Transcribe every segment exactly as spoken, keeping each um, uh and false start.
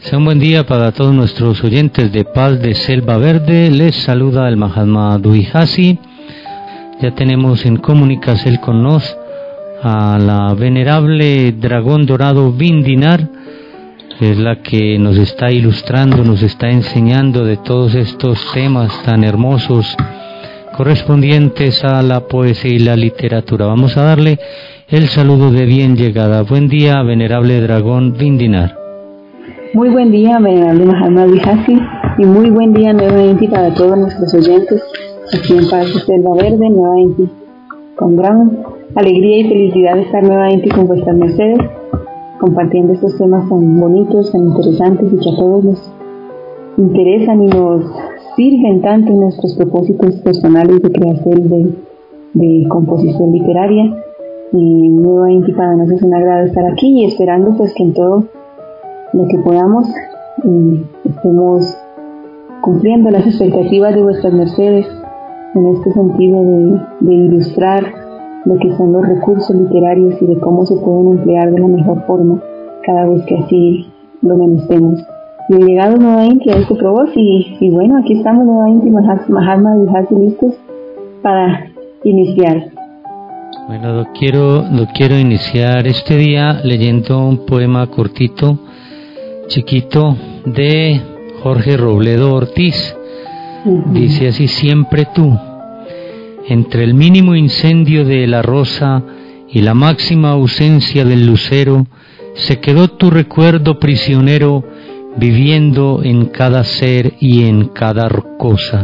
Sea un buen día para todos nuestros oyentes de Paz de Selva Verde. Les saluda el Mahatma Duihasi. Ya tenemos en comunicación con nos a la venerable dragón dorado Vindinar, que es la que nos está ilustrando, nos está enseñando de todos estos temas tan hermosos correspondientes a la poesía y la literatura. Vamos a darle el saludo de bien llegada. Buen día, venerable dragón Vindinar. Muy buen día, venerable Mahatma Duihasi, y muy buen día nuevamente para todos nuestros oyentes aquí en Paz de Selva Verde, nuevamente con gran alegría y felicidad de estar nuevamente con vuestras mercedes, compartiendo estos temas tan bonitos, tan interesantes y que a todos nos interesan y nos sirven tanto en nuestros propósitos personales de creación de, de composición literaria. Y nuevamente para nosotros es un agrado estar aquí y esperando pues que en todo lo que podamos eh, estemos cumpliendo las expectativas de vuestras mercedes en este sentido de, de ilustrar lo que son los recursos literarios y de cómo se pueden emplear de la mejor forma cada vez que así lo menestemos. Y he llegado nuevamente a este probos y, y bueno, aquí estamos nuevamente Mahatma Duihasi listos para iniciar. Bueno, lo quiero, lo quiero iniciar este día leyendo un poema cortito, chiquito, de Jorge Robledo Ortiz. Uh-huh. Dice así: siempre tú, entre el mínimo incendio de la rosa y la máxima ausencia del lucero, se quedó tu recuerdo prisionero, viviendo en cada ser y en cada cosa.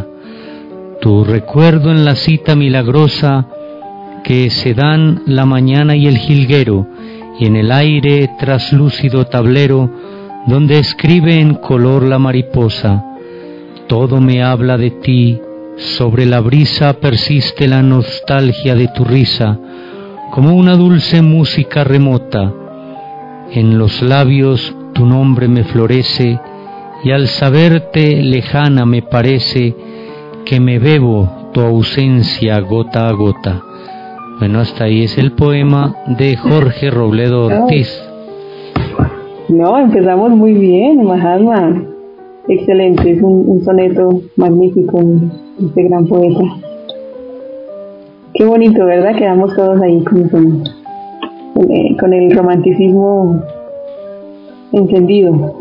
Tu recuerdo en la cita milagrosa que se dan la mañana y el jilguero, y en el aire traslúcido tablero, donde escribe en color la mariposa. Todo me habla de ti, sobre la brisa persiste la nostalgia de tu risa, como una dulce música remota. En los labios tu nombre me florece, y al saberte lejana me parece que me bebo tu ausencia gota a gota. Bueno, hasta ahí es el poema de Jorge Robledo Ortiz. No, empezamos muy bien, Mahatma. Excelente, es un, un soneto magnífico, este gran poeta. Qué bonito, ¿verdad? Quedamos todos ahí con, con, con el romanticismo encendido.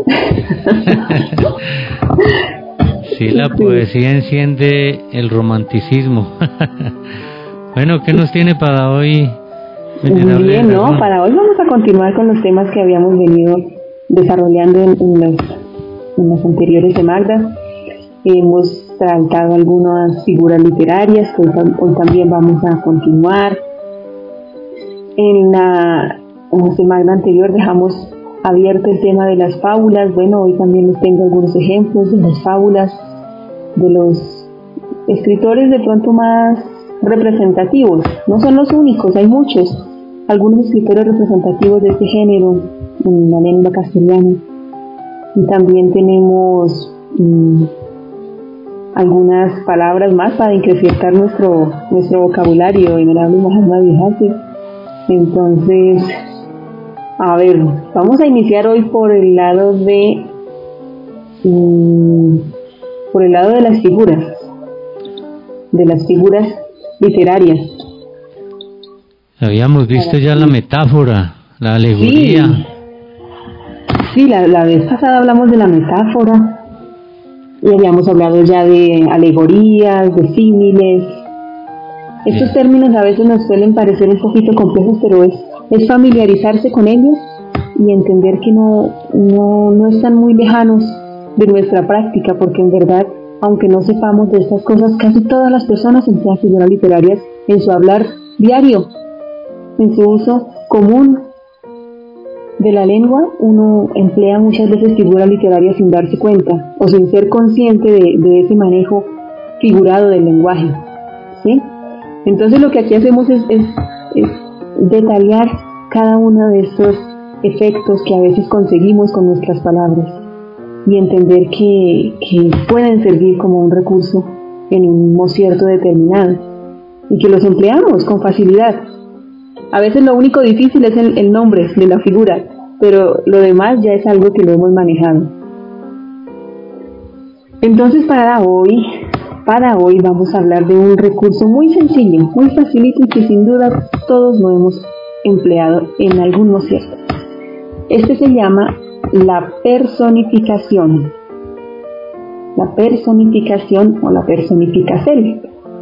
Sí, la poesía enciende el romanticismo. Bueno, ¿qué nos tiene para hoy? Muy bien, ¿no? Para hoy vamos a continuar con los temas que habíamos venido desarrollando en, en, los, en los anteriores de Magda. Hemos tratado algunas figuras literarias, que hoy, hoy también vamos a continuar. En la en la Magda anterior dejamos abierto el tema de las fábulas. Bueno, hoy también les tengo algunos ejemplos de las fábulas, de los escritores de pronto más representativos. No son los únicos, hay muchos, algunos escritores representativos de este género en la lengua castellana. Y también tenemos mmm, algunas palabras más para incrementar nuestro nuestro vocabulario en el habla Mahatma Duihasi. Entonces, a ver, vamos a iniciar hoy por el lado de mmm, por el lado de las figuras de las figuras literarias. Habíamos visto ya la metáfora, la alegoría. Sí, sí la, la vez pasada hablamos de la metáfora y habíamos hablado ya de alegorías, de símiles. Estos sí. Términos a veces nos suelen parecer un poquito complejos, pero es, es familiarizarse con ellos y entender que no, no, no están muy lejanos de nuestra práctica, porque en verdad, aunque no sepamos de estas cosas, casi todas las personas emplean figuras literarias en su hablar diario, en su uso común de la lengua. Uno emplea muchas veces figuras literarias sin darse cuenta o sin ser consciente de, de ese manejo figurado del lenguaje, ¿sí? Entonces lo que aquí hacemos es, es, es detallar cada uno de estos efectos que a veces conseguimos con nuestras palabras y entender que, que pueden servir como un recurso en un concierto determinado y que los empleamos con facilidad. A veces lo único difícil es el, el nombre de la figura, pero lo demás ya es algo que lo hemos manejado. Entonces para hoy, para hoy vamos a hablar de un recurso muy sencillo, muy facilito y que sin duda todos lo hemos empleado en algún momento. Este se llama la personificación. La personificación o la personificación.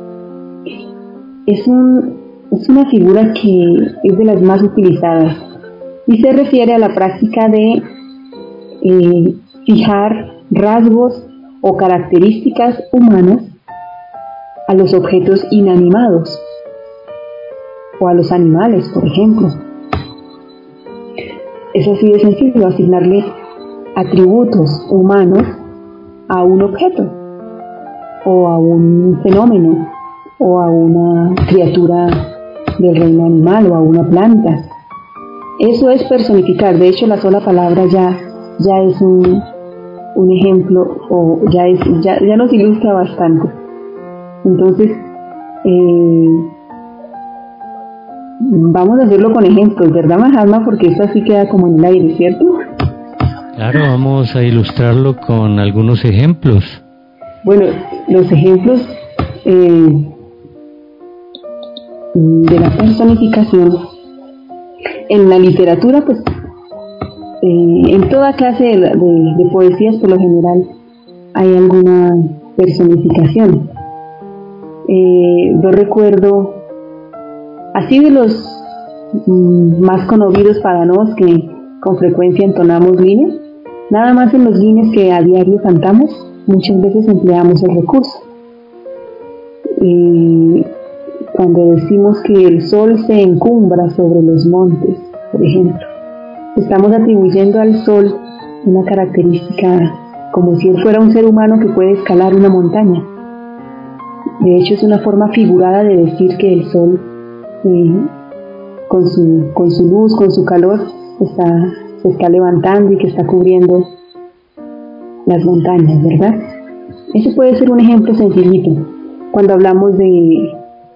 Es, un, es una figura que es de las más utilizadas y se refiere a la práctica de eh, fijar rasgos o características humanas a los objetos inanimados o a los animales, por ejemplo. Es así de sencillo, asignarle atributos humanos a un objeto o a un fenómeno o a una criatura del reino animal o a una planta. Eso es personificar. De hecho, la sola palabra ya, ya es un, un ejemplo o ya, es, ya, ya nos ilustra bastante. Entonces, eh, vamos a hacerlo con ejemplos, ¿verdad, Mahatma? Porque esto así queda como en el aire, ¿cierto? Claro, vamos a ilustrarlo con algunos ejemplos. Bueno, los ejemplos eh, de la personificación en la literatura, pues eh, en toda clase de, de, de poesías por lo general hay alguna personificación. Eh, yo recuerdo así de los mm, más conocidos para nos que con frecuencia entonamos guines, nada más en los guines que a diario cantamos, muchas veces empleamos el recurso. Eh, cuando decimos que el sol se encumbra sobre los montes, por ejemplo, estamos atribuyendo al sol una característica como si él fuera un ser humano que puede escalar una montaña. De hecho, es una forma figurada de decir que el sol eh, con su, con su luz, con su calor, está, se está levantando y que está cubriendo las montañas, ¿verdad? Ese puede ser un ejemplo sencillito. Cuando hablamos de,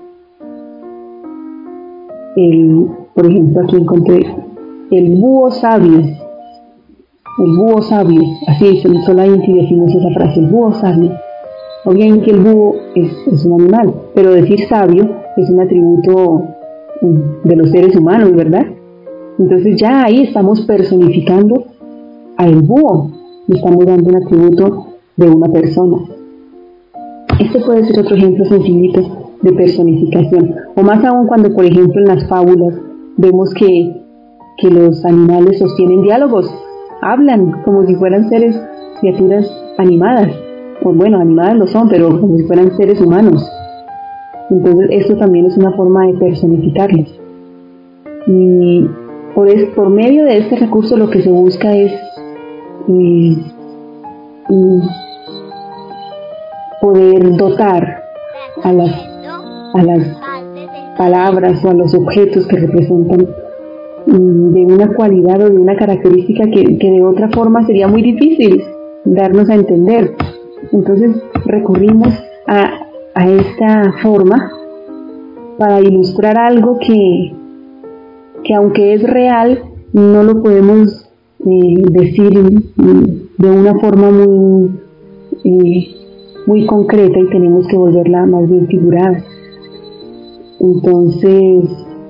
el, por ejemplo, aquí encontré el búho sabio. El búho sabio, así solamente decimos esa frase, el búho sabio. O bien que el búho es, es un animal, pero decir sabio es un atributo de los seres humanos, ¿verdad? Entonces ya ahí estamos personificando al búho, le estamos dando un atributo de una persona. Este puede ser otro ejemplo sencillito de personificación, o más aún cuando, por ejemplo, en las fábulas vemos que, que los animales sostienen diálogos, hablan como si fueran seres, criaturas animadas. Pues bueno, animadas lo son, pero como si fueran seres humanos. Entonces esto también es una forma de personificarlos. Y por, es, por medio de este recurso lo que se busca es eh, eh, poder dotar a las, a las palabras o a los objetos que representan mm, de una cualidad o de una característica que, que de otra forma sería muy difícil darnos a entender. Entonces recurrimos a, a esta forma para ilustrar algo que, que aunque es real, no lo podemos eh, decir de una forma muy, eh, muy concreta y tenemos que volverla más bien figurada. Entonces,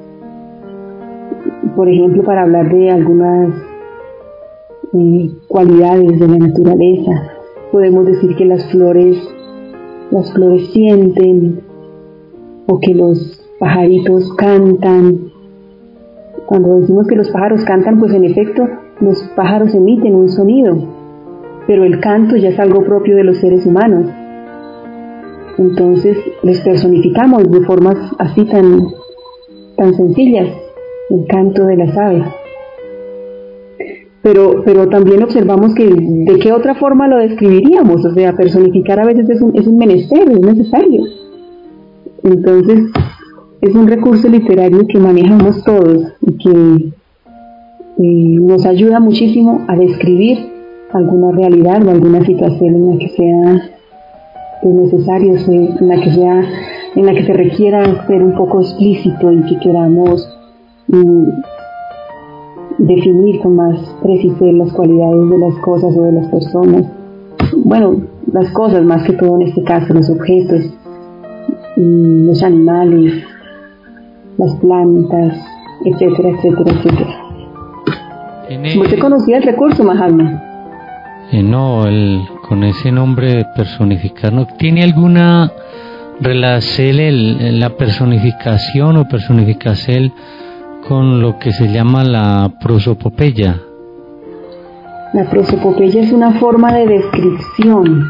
por ejemplo, para hablar de algunas eh, cualidades de la naturaleza, podemos decir que las flores, las flores sienten, o que los pajaritos cantan. Cuando decimos que los pájaros cantan, pues en efecto, los pájaros emiten un sonido, pero el canto ya es algo propio de los seres humanos. Entonces, les personificamos de formas así tan, tan sencillas, el canto de las aves. Pero, pero también observamos que de qué otra forma lo describiríamos, o sea, personificar a veces es un, es un menester, es necesario. Entonces, es un recurso literario que manejamos todos y que eh, nos ayuda muchísimo a describir alguna realidad o alguna situación en la que sea necesario, en la que sea, en la que se requiera ser un poco explícito y que queramos mm, definir con más precisión las cualidades de las cosas o de las personas. bueno, las cosas más que todo en este caso, los objetos, los animales, las plantas, etcétera, etcétera, etcétera. ¿Tiene... ¿Usted conocía el recurso, Mahatma? Eh, no, el, con ese nombre de personificar, ¿no? ¿Tiene alguna relación el, la personificación o personificación con lo que se llama la prosopopeya? La prosopopeya es una forma de descripción.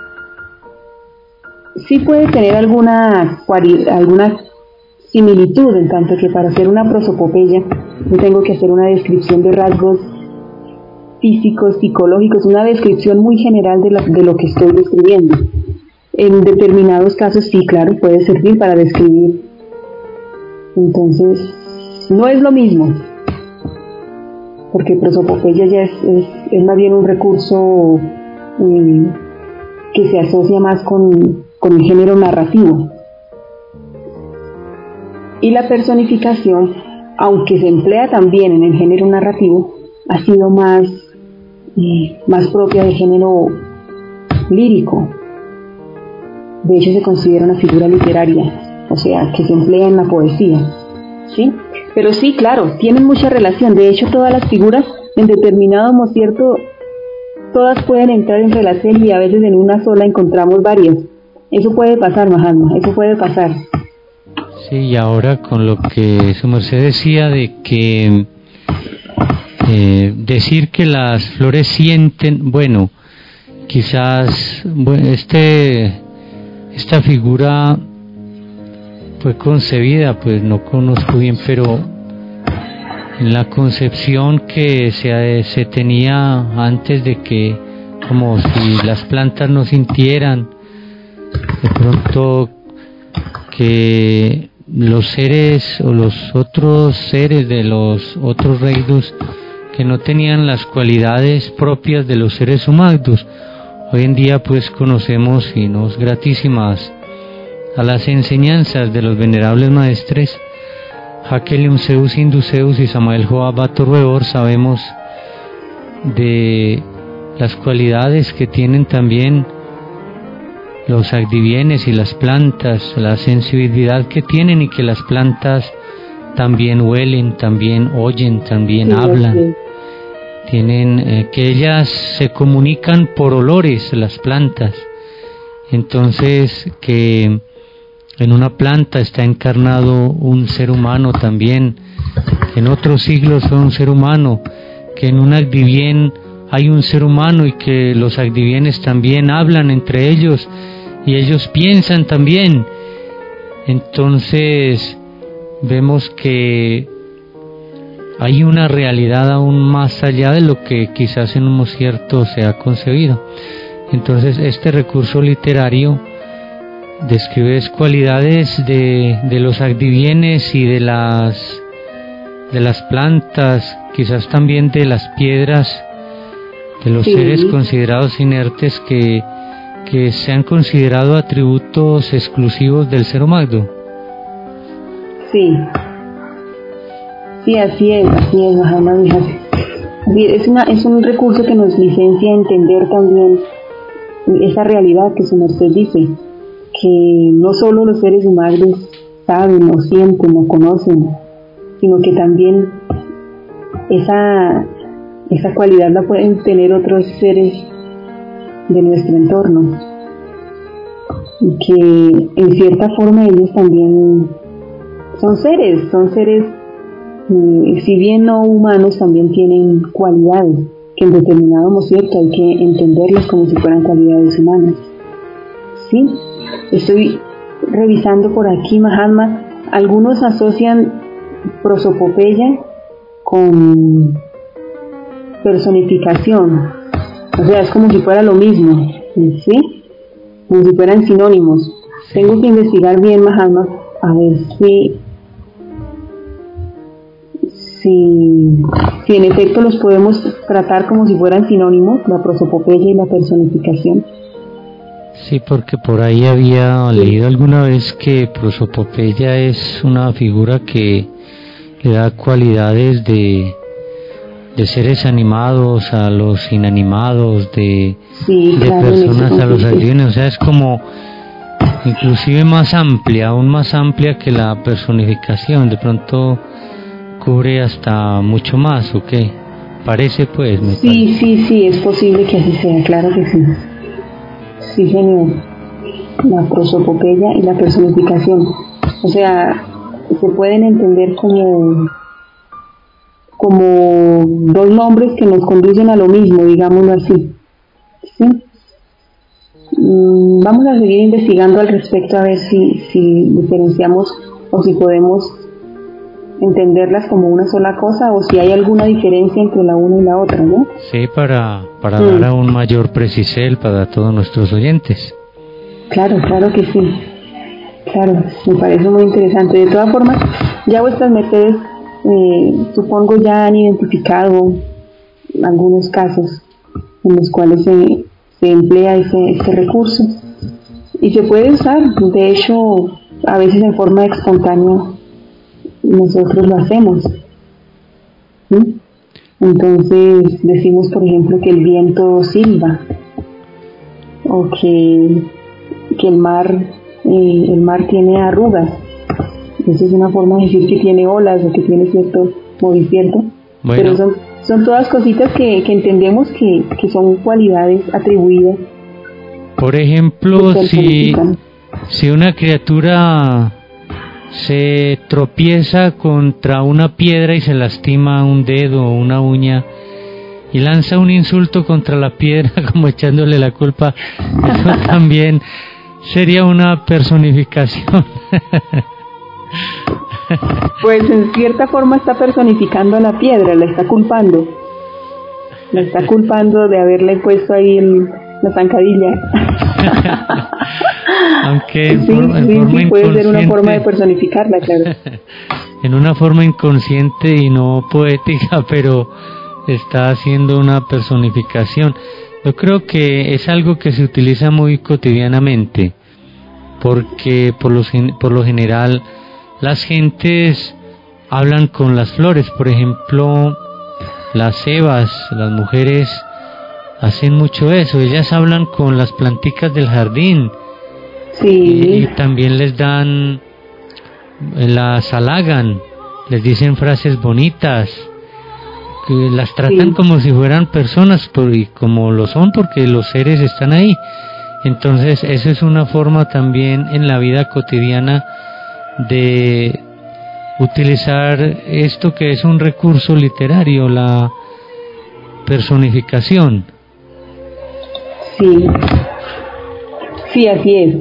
Sí puede tener alguna, alguna similitud, en tanto que para hacer una prosopopeya yo tengo que hacer una descripción de rasgos físicos, psicológicos, una descripción muy general de, la, de lo que estoy describiendo. En determinados casos sí, claro, puede servir para describir. Entonces, no es lo mismo, porque prosopopeya ya es, es, es más bien un recurso eh, que se asocia más con, con el género narrativo. Y la personificación, aunque se emplea también en el género narrativo, ha sido más, eh, más propia del género lírico. De hecho se considera una figura literaria, o sea, que se emplea en la poesía, ¿sí? Pero sí, claro, tienen mucha relación. De hecho, todas las figuras en determinado mocierto, todas pueden entrar en relación y a veces en una sola encontramos varias. Eso puede pasar, Mahatma, eso puede pasar. Sí, y ahora con lo que su merced decía de que eh, decir que las flores sienten, bueno, quizás bueno, este esta figura fue concebida, pues no conozco bien, pero en la concepción que se, se tenía antes de que, como si las plantas no sintieran, de pronto que los seres o los otros seres de los otros reinos que no tenían las cualidades propias de los seres humanos, hoy en día pues conocemos y nos gratísimas a las enseñanzas de los venerables maestres Hakelium Zeus, Induceus y Samael Joab Batorreor. Sabemos de las cualidades que tienen también los agdivienes y las plantas, la sensibilidad que tienen, y que las plantas también huelen, también oyen, también sí, hablan. Sí. Tienen eh, que ellas se comunican por olores, las plantas. Entonces que en una planta está encarnado un ser humano también, que en otros siglos fue un ser humano, que en un agdivien hay un ser humano y que los agdivienes también hablan entre ellos y ellos piensan también. Entonces vemos que hay una realidad aún más allá de lo que quizás en un mocierto se ha concebido. Entonces este recurso literario describe cualidades de, de los agdivienes y de las de las plantas, quizás también de las piedras, de los sí. seres considerados inertes que, que se han considerado atributos exclusivos del ser humano. Sí, sí, así es, así es, Mahatma. Es, una, es un recurso que nos licencia a entender también esa realidad que su merced dice, que no solo los seres humanos saben o sienten o conocen, sino que también esa, esa cualidad la pueden tener otros seres de nuestro entorno, y que en cierta forma ellos también son seres, son seres, eh, si bien no humanos, también tienen cualidades que en determinado momento hay que entenderlas como si fueran cualidades humanas. ¿Sí? Estoy revisando por aquí, Mahatma, algunos asocian prosopopeya con personificación, o sea, es como si fuera lo mismo, ¿sí? Como si fueran sinónimos. Sí. Tengo que investigar bien, Mahatma, a ver si, si, si en efecto los podemos tratar como si fueran sinónimos, la prosopopeya y la personificación. Sí, porque por ahí había leído alguna vez que prosopopeya es una figura que le da cualidades de de seres animados a los inanimados, de, sí, de claro, personas a los sí. alienígenas, o sea, es como inclusive más amplia, aún más amplia que la personificación, de pronto cubre hasta mucho más, ¿o qué? Parece pues, me Sí, parece. sí, sí, es posible que así sea, claro que sí. Sí, señor. La prosopopeya y la personificación. O sea, se pueden entender como, como dos nombres que nos conducen a lo mismo, digámoslo así. ¿Sí? Mm, vamos a seguir investigando al respecto a ver si, si diferenciamos o si podemos entenderlas como una sola cosa o si hay alguna diferencia entre la una y la otra, ¿no? Sí, para, para Mm. dar aún mayor precisión para todos nuestros oyentes. Claro, claro que sí. Claro, me parece muy interesante. De todas formas, ya vuestras mercedes, eh, supongo ya han identificado algunos casos en los cuales se, se emplea ese, este recurso y se puede usar. De hecho, a veces en forma espontánea nosotros lo hacemos. ¿Sí? Entonces decimos, por ejemplo, que el viento silba o que, que el mar eh, el mar tiene arrugas. Esa es una forma de decir que tiene olas o que tiene cierto movimiento. Bueno. Pero son, son todas cositas que, que entendemos que, que son cualidades atribuidas. Por ejemplo, si, si una criatura se tropieza contra una piedra y se lastima un dedo o una uña y lanza un insulto contra la piedra como echándole la culpa, eso también sería una personificación. Pues en cierta forma está personificando a la piedra, la está culpando. La está culpando de haberle puesto ahí el, la zancadilla. Aunque en, sí, forma, en sí, forma sí, puede ser una forma de personificarla, claro. En una forma inconsciente y no poética, pero está haciendo una personificación. Yo creo que es algo que se utiliza muy cotidianamente, porque por lo, por lo general las gentes hablan con las flores. Por ejemplo, las cebas, las mujeres hacen mucho eso, ellas hablan con las planticas del jardín. Sí. Y, y también les dan, las halagan, les dicen frases bonitas, que las tratan sí. como si fueran personas, por, y como lo son, porque los seres están ahí. Entonces, eso es una forma también en la vida cotidiana de utilizar esto que es un recurso literario, la personificación. Sí, sí, así es.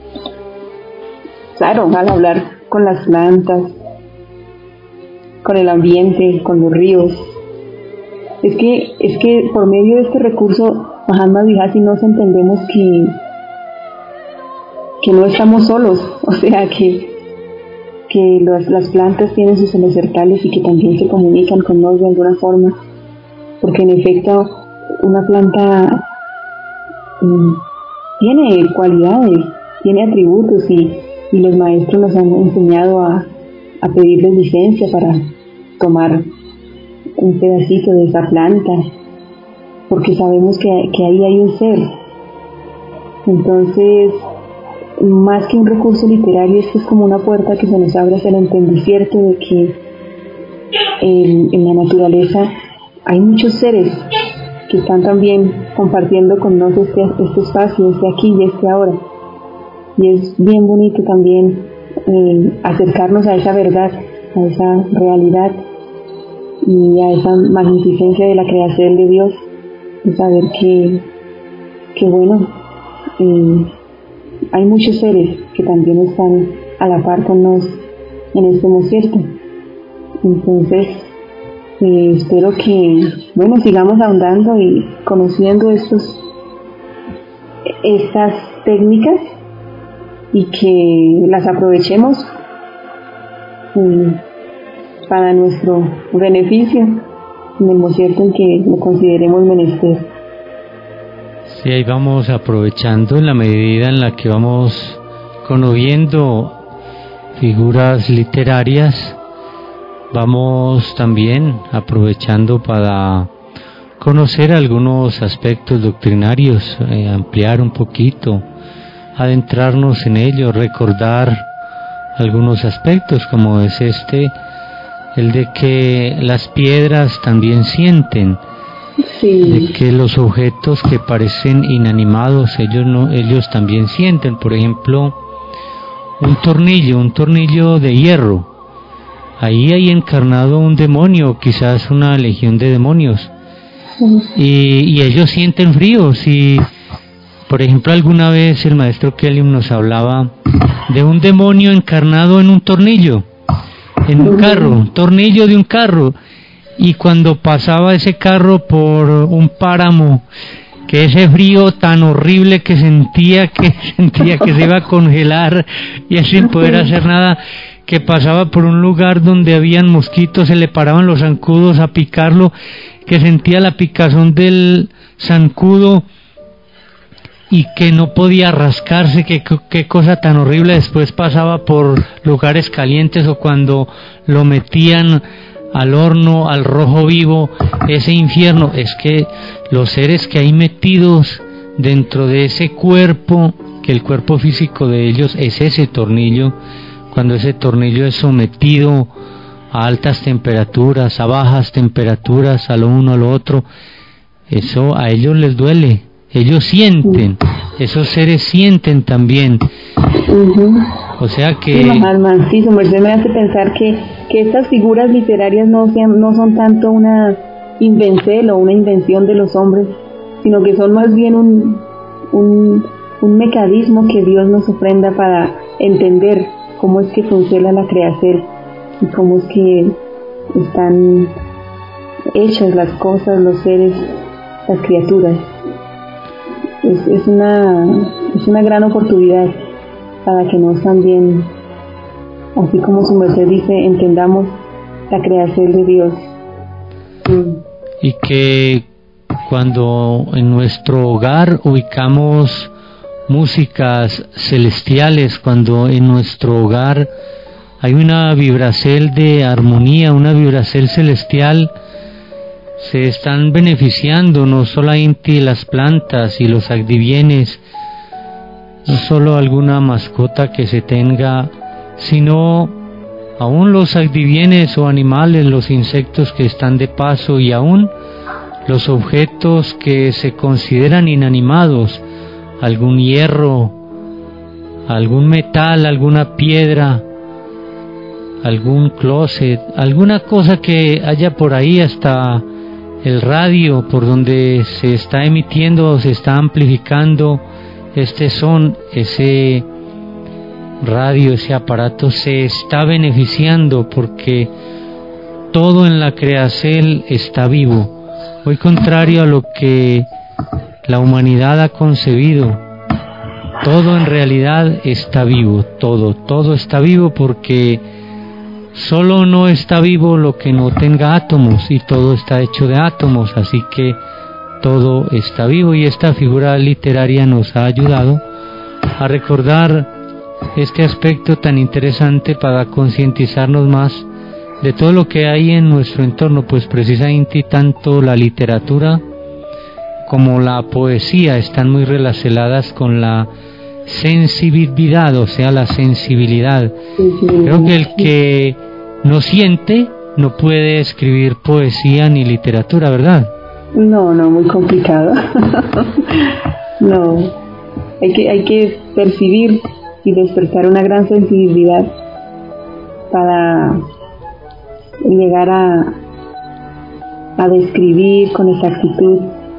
Claro, al hablar con las plantas, con el ambiente, con los ríos. Es que, es que por medio de este recurso, Mahatma Vihasi nos entendemos que, que no estamos solos, o sea que, que los, las plantas tienen sus helicertales y que también se comunican con nosotros de alguna forma, porque en efecto una planta um, tiene cualidades, tiene atributos y, y los maestros nos han enseñado a, a pedirles licencia para tomar un pedacito de esa planta, porque sabemos que, que ahí hay un ser. Entonces, más que un recurso literario, esto es como una puerta que se nos abre hacia el entendimiento de que en, en la naturaleza hay muchos seres que están también compartiendo con nosotros este, este espacio, este aquí y este ahora. Y es bien bonito también eh, acercarnos a esa verdad, a esa realidad y a esa magnificencia de la creación de Dios, y saber que, que bueno, eh, hay muchos seres que también están a la par con nosotros en este desierto. Entonces, eh, espero que, bueno, sigamos ahondando y conociendo estos, estas técnicas y que las aprovechemos eh, para nuestro beneficio en el desierto en que lo consideremos menester. Sí, ahí vamos aprovechando en la medida en la que vamos conociendo figuras literarias, vamos también aprovechando para conocer algunos aspectos doctrinarios, eh, ampliar un poquito, adentrarnos en ellos, recordar algunos aspectos como es este, el de que las piedras también sienten, sí. De que los objetos que parecen inanimados, ellos no, ellos también sienten. Por ejemplo, un tornillo, un tornillo de hierro, ahí hay encarnado un demonio, quizás una legión de demonios, sí. y, y ellos sienten frío. Si, por ejemplo, alguna vez el maestro Kelly nos hablaba de un demonio encarnado en un tornillo, en un carro, un tornillo de un carro, y cuando pasaba ese carro por un páramo, que ese frío tan horrible que sentía, que sentía que se iba a congelar y sin poder hacer nada, que pasaba por un lugar donde habían mosquitos, se le paraban los zancudos a picarlo, que sentía la picazón del zancudo y que no podía rascarse, que qué cosa tan horrible. Después pasaba por lugares calientes, o cuando lo metían al horno, al rojo vivo, ese infierno. Es que los seres que hay metidos dentro de ese cuerpo, que el cuerpo físico de ellos es ese tornillo, cuando ese tornillo es sometido a altas temperaturas, a bajas temperaturas, a lo uno, a lo otro, eso a ellos les duele. Ellos sienten, esos seres sienten también. Uh-huh. O sea que... Sí, Mahatma, sí, su merced me hace pensar que, que estas figuras literarias no, sean, no son tanto una invencel o una invención de los hombres, sino que son más bien un, un, un mecanismo que Dios nos ofrenda para entender cómo es que funciona la creación y cómo es que están hechas las cosas, los seres, las criaturas. Es, es una es una gran oportunidad para que nos también, así como su merced dice, entendamos la creación de Dios. Mm. Y que cuando en nuestro hogar ubicamos músicas celestiales, cuando en nuestro hogar hay una vibracel de armonía, una vibracel celestial, se están beneficiando no solamente las plantas y los agdivienes, no solo alguna mascota que se tenga, sino aún los agdivienes o animales, los insectos que están de paso, y aún los objetos que se consideran inanimados, algún hierro, algún metal, alguna piedra, algún closet, alguna cosa que haya por ahí, hasta el radio por donde se está emitiendo o se está amplificando este son, ese radio, ese aparato se está beneficiando, porque todo en la creación está vivo, muy contrario a lo que la humanidad ha concebido. Todo en realidad está vivo, todo, todo está vivo, porque solo no está vivo lo que no tenga átomos, y todo está hecho de átomos, así que todo está vivo. Y esta figura literaria nos ha ayudado a recordar este aspecto tan interesante para concientizarnos más de todo lo que hay en nuestro entorno, pues precisamente tanto la literatura como la poesía están muy relacionadas con la sensibilidad, o sea, la sensibilidad. Creo que el que no siente no puede escribir poesía ni literatura, ¿verdad? No, no, muy complicado. No, hay que, hay que percibir y despertar una gran sensibilidad para llegar a, a describir con exactitud,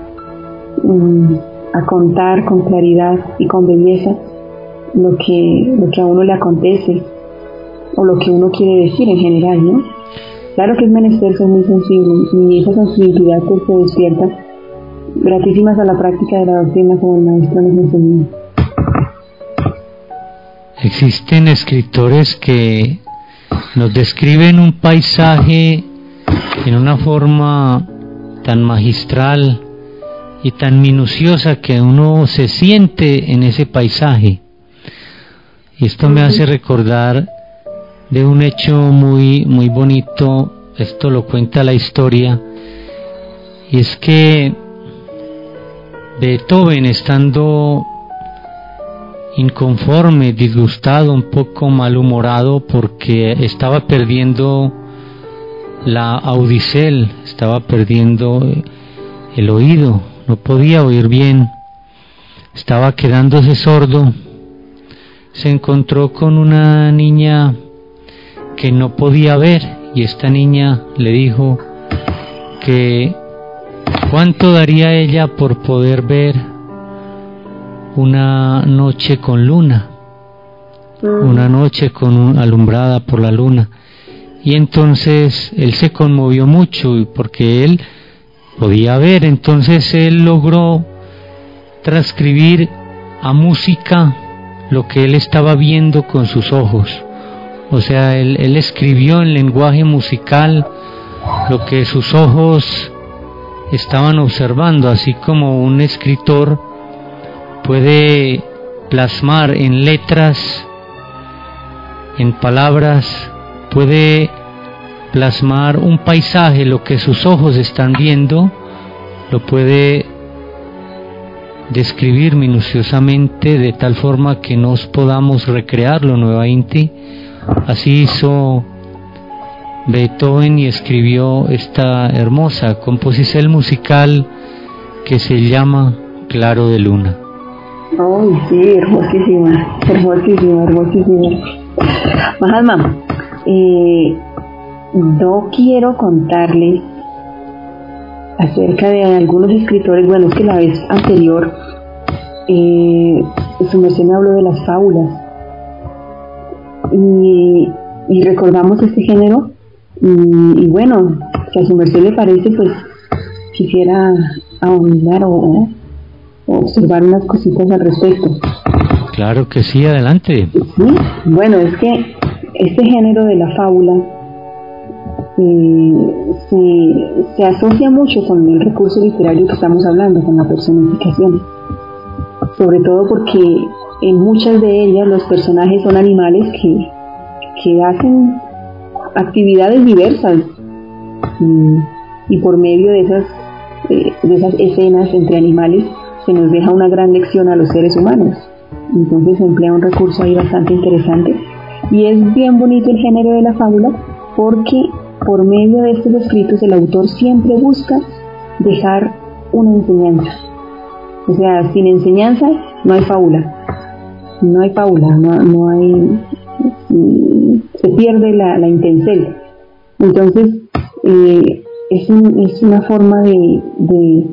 um, a contar con claridad y con belleza lo que, lo que a uno le acontece o lo que uno quiere decir en general, ¿no? Claro que es menester ser muy sensible, y esa sensibilidad pues se despierta gratísimas a la práctica de la doctrina, como el maestro nos enseñó. Existen escritores que nos describen un paisaje en una forma tan magistral y tan minuciosa que uno se siente en ese paisaje. Y esto me hace recordar de un hecho muy, muy bonito. Esto lo cuenta la historia, y es que Beethoven, estando inconforme, disgustado, un poco malhumorado porque estaba perdiendo la audicel, estaba perdiendo el oído, no podía oír bien, estaba quedándose sordo, se encontró con una niña que no podía ver, y esta niña le dijo que cuánto daría ella por poder ver una noche con luna, una noche con un, alumbrada por la luna. Y entonces él se conmovió mucho porque él podía ver, entonces él logró transcribir a música lo que él estaba viendo con sus ojos. O sea, él, él escribió en lenguaje musical lo que sus ojos estaban observando, así como un escritor puede plasmar en letras, en palabras, puede plasmar un paisaje, lo que sus ojos están viendo, lo puede describir minuciosamente de tal forma que nos podamos recrearlo nuevamente. Así hizo Beethoven y escribió esta hermosa composición musical que se llama Claro de Luna. Ay, sí, hermosísima, hermosísima, hermosísima. Mahatma, eh, no quiero contarles acerca de algunos escritores. Bueno, es que la vez anterior eh, su merced me habló de las fábulas y, y recordamos este género y, y bueno, si a su merced le parece, pues quisiera ahondar o, o observar unas cositas al respecto. Claro que sí, adelante. Sí, bueno, es que este género de la fábula eh, se, se asocia mucho con el recurso literario que estamos hablando, con la personificación, sobre todo porque en muchas de ellas los personajes son animales que, que hacen actividades diversas y, y por medio de esas, eh, de esas escenas entre animales se nos deja una gran lección a los seres humanos. Entonces se emplea un recurso ahí bastante interesante y es bien bonito el género de la fábula porque por medio de estos escritos el autor siempre busca dejar una enseñanza. O sea, sin enseñanza no hay fábula, no hay fábula, no, no hay, se pierde la, la intención. Entonces eh, es, un, es una forma de, de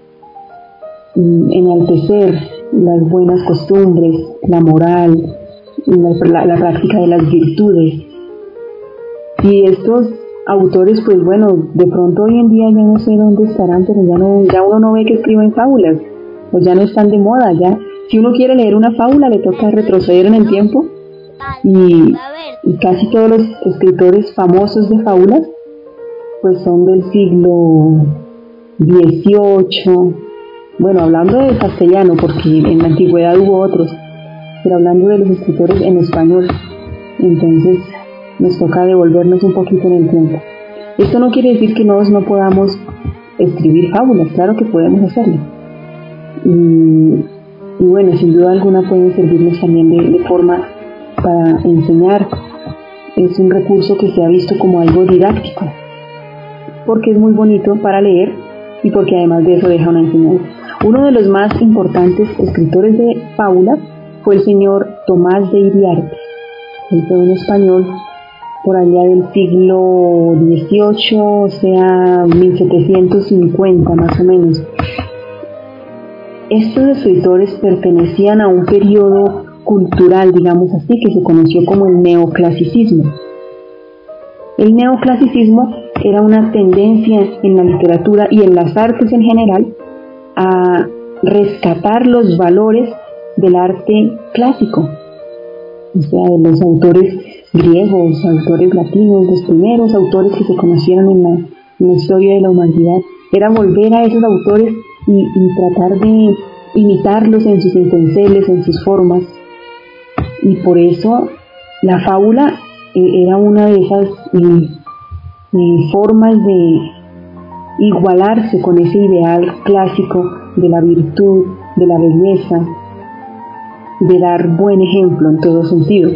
enaltecer las buenas costumbres, la moral, la, la, la práctica de las virtudes. Y estos autores, pues bueno, de pronto hoy en día ya no sé dónde estarán, pero ya no, ya uno no ve que escriben fábulas, o ya no están de moda. Ya, si uno quiere leer una fábula, le toca retroceder en el tiempo y, y casi todos los escritores famosos de fábulas, pues son del siglo dieciocho. Bueno, hablando de castellano, porque en la antigüedad hubo otros, pero hablando de los escritores en español, entonces nos toca devolvernos un poquito en el tiempo. Esto no quiere decir que nosotros no podamos escribir fábulas, claro que podemos hacerlo. Y, y bueno, sin duda alguna pueden servirnos también de, de forma para enseñar. Es un recurso que se ha visto como algo didáctico, porque es muy bonito para leer y porque además de eso deja una enseñanza. Uno de los más importantes escritores de fábulas fue el señor Tomás de Iriarte. Él fue un español por allá del siglo dieciocho, o sea, mil setecientos cincuenta más o menos. Estos escritores pertenecían a un periodo cultural, digamos así, que se conoció como el neoclasicismo. El neoclasicismo era una tendencia en la literatura y en las artes en general a rescatar los valores del arte clásico, o sea, de los autores griegos, autores latinos, los primeros autores que se conocieron en la, en la historia de la humanidad. Era volver a esos autores y, y tratar de imitarlos en sus intenciones, en sus formas. Y por eso la fábula eh, era una de esas eh, eh, formas de igualarse con ese ideal clásico de la virtud, de la belleza, de dar buen ejemplo en todos sentidos.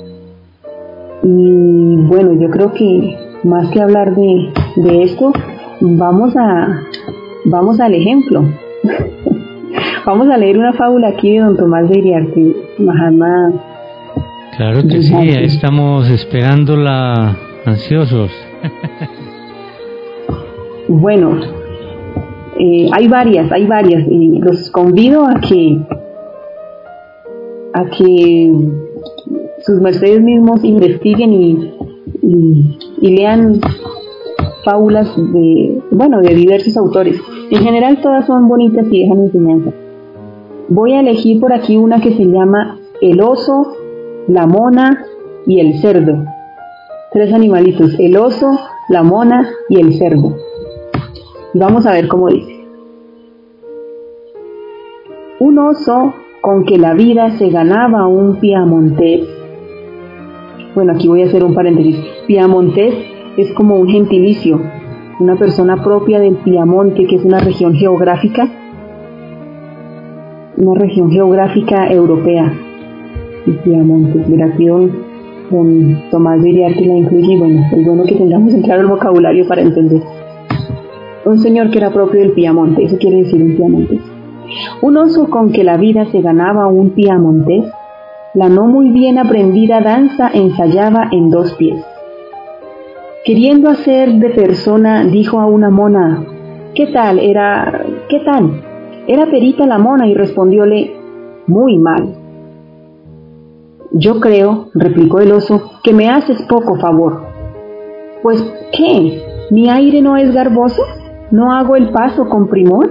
Y bueno, yo creo que más que hablar de, de esto, vamos a vamos al ejemplo. Vamos a leer una fábula aquí de don Tomás de Iriarte, Mahatma. Claro que sí, ahí estamos esperándola ansiosos. Bueno, eh, hay varias, hay varias, y los convido a que a que sus mercedes mismos investiguen y, y, y lean fábulas de, bueno, de diversos autores. En general todas son bonitas y dejan enseñanza. Voy a elegir por aquí una que se llama El oso, la mona y el cerdo. Tres animalitos, el oso, la mona y el cerdo. Vamos a ver cómo dice. Un oso con que la vida se ganaba un piamontés. Bueno, aquí voy a hacer un paréntesis. Piamontés es como un gentilicio, una persona propia del Piamonte, que es una región geográfica, una región geográfica europea. El Piamonte, gracias con Tomás de Iriarte la incluye, y bueno, es bueno que tengamos en claro el vocabulario para entender. Un señor que era propio del Piamonte, eso quiere decir un piamontés. Un oso con que la vida se ganaba un piamontés, la no muy bien aprendida danza ensayaba en dos pies. Queriendo hacer de persona, dijo a una mona, ¿qué tal? Era, ¿qué tal? Era perita la mona y respondióle, muy mal. Yo creo, replicó el oso, que me haces poco favor. Pues, ¿qué? ¿Mi aire no es garboso? ¿No hago el paso con primor?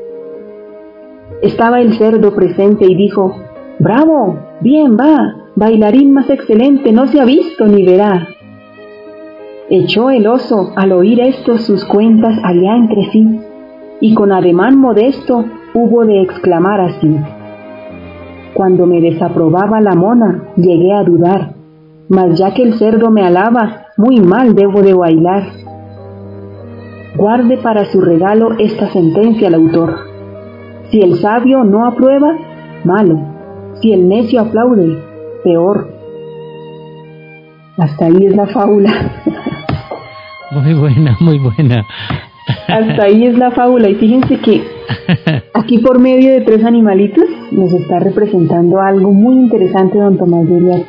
Estaba el cerdo presente y dijo, bravo, bien va, bailarín más excelente no se ha visto ni verá. Echó el oso al oír esto sus cuentas allá entre sí, y con ademán modesto hubo de exclamar así. Cuando me desaprobaba la mona, llegué a dudar, mas ya que el cerdo me alaba, muy mal debo de bailar. Guarde para su regalo esta sentencia el autor. Si el sabio no aprueba, malo. Si el necio aplaude, peor. Hasta ahí es la fábula. Muy buena, muy buena. Hasta ahí es la fábula. Y fíjense que aquí por medio de tres animalitos nos está representando algo muy interesante don Tomás de Iriarte.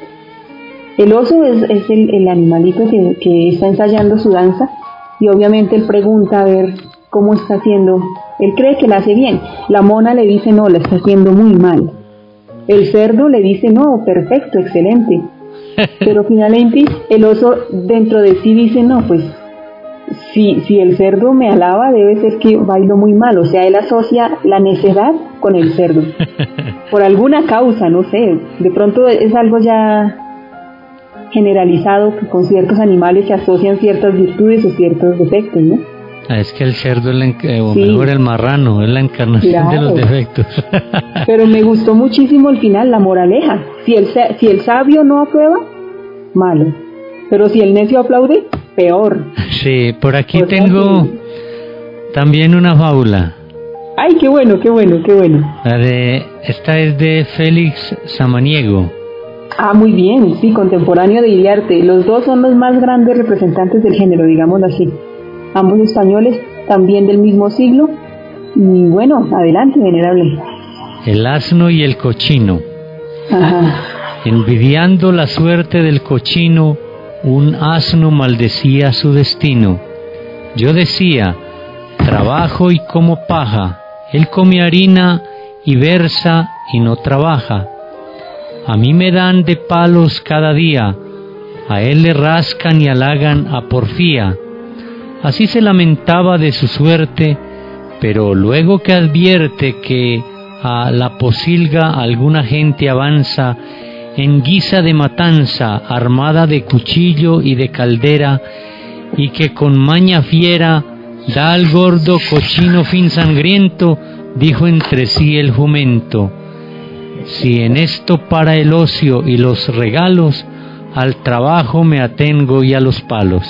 El oso es, es el, el animalito que, que está ensayando su danza, y obviamente él pregunta a ver cómo está haciendo. Él cree que la hace bien. La mona le dice no, la está haciendo muy mal. El cerdo le dice no, perfecto, excelente. Pero finalmente el oso dentro de sí dice no, pues si, si el cerdo me alaba debe ser que bailo muy mal. O sea, él asocia la necedad con el cerdo. Por alguna causa, no sé. De pronto es algo ya generalizado que con ciertos animales se asocian ciertas virtudes o ciertos defectos, ¿no? Ah, es que el cerdo es la, enc- o Sí. mejor el marrano, es la encarnación Claro. de los defectos. Pero me gustó muchísimo el final, la moraleja. Si el, sa- si el sabio no aprueba, malo. Pero si el necio aplaude, peor. Sí, por aquí O sea tengo que- también una fábula. Ay, qué bueno, qué bueno, qué bueno. La de, esta es de Félix Samaniego. Ah, muy bien, sí, contemporáneo de Iriarte. Los dos son los más grandes representantes del género, digámoslo así. Ambos españoles, también del mismo siglo. Y bueno, adelante, venerable. El asno y el cochino. Ajá. Envidiando la suerte del cochino, un asno maldecía su destino. Yo decía, trabajo y como paja. Él come harina y versa y no trabaja. A mí me dan de palos cada día, a él le rascan y halagan a porfía. Así se lamentaba de su suerte, pero luego que advierte que a la posilga alguna gente avanza en guisa de matanza, armada de cuchillo y de caldera, y que con maña fiera da al gordo cochino fin sangriento, dijo entre sí el jumento: si en esto para el ocio y los regalos, al trabajo me atengo y a los palos.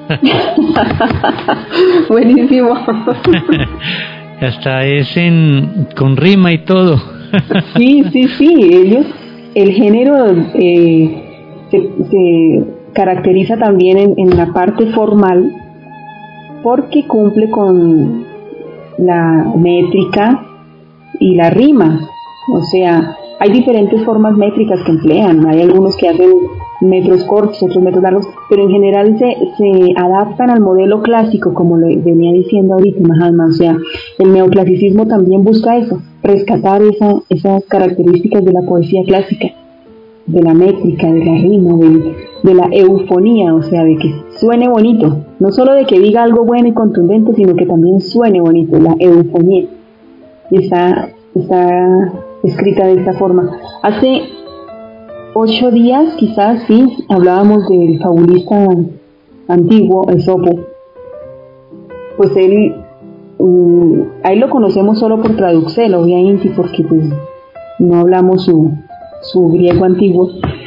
Buenísimo. Hasta es en, con rima y todo. Sí, sí, sí, ellos, el género eh, se, se caracteriza también en, en la parte formal porque cumple con la métrica y la rima. O sea, hay diferentes formas métricas que emplean, hay algunos que hacen metros cortos, otros metros largos, pero en general se, se adaptan al modelo clásico, como le venía diciendo ahorita Mahatma. O sea, el neoclasicismo también busca eso, rescatar esa, esas características de la poesía clásica, de la métrica, de la rima, de, de la eufonía, o sea, de que suene bonito, no solo de que diga algo bueno y contundente, sino que también suene bonito, la eufonía. Está, está escrita de esta forma. Hace ocho días, quizás, sí, hablábamos del fabulista antiguo, Esopo. Pues él, um, a él lo conocemos solo por traducción, obviamente, porque pues no hablamos su, su griego antiguo.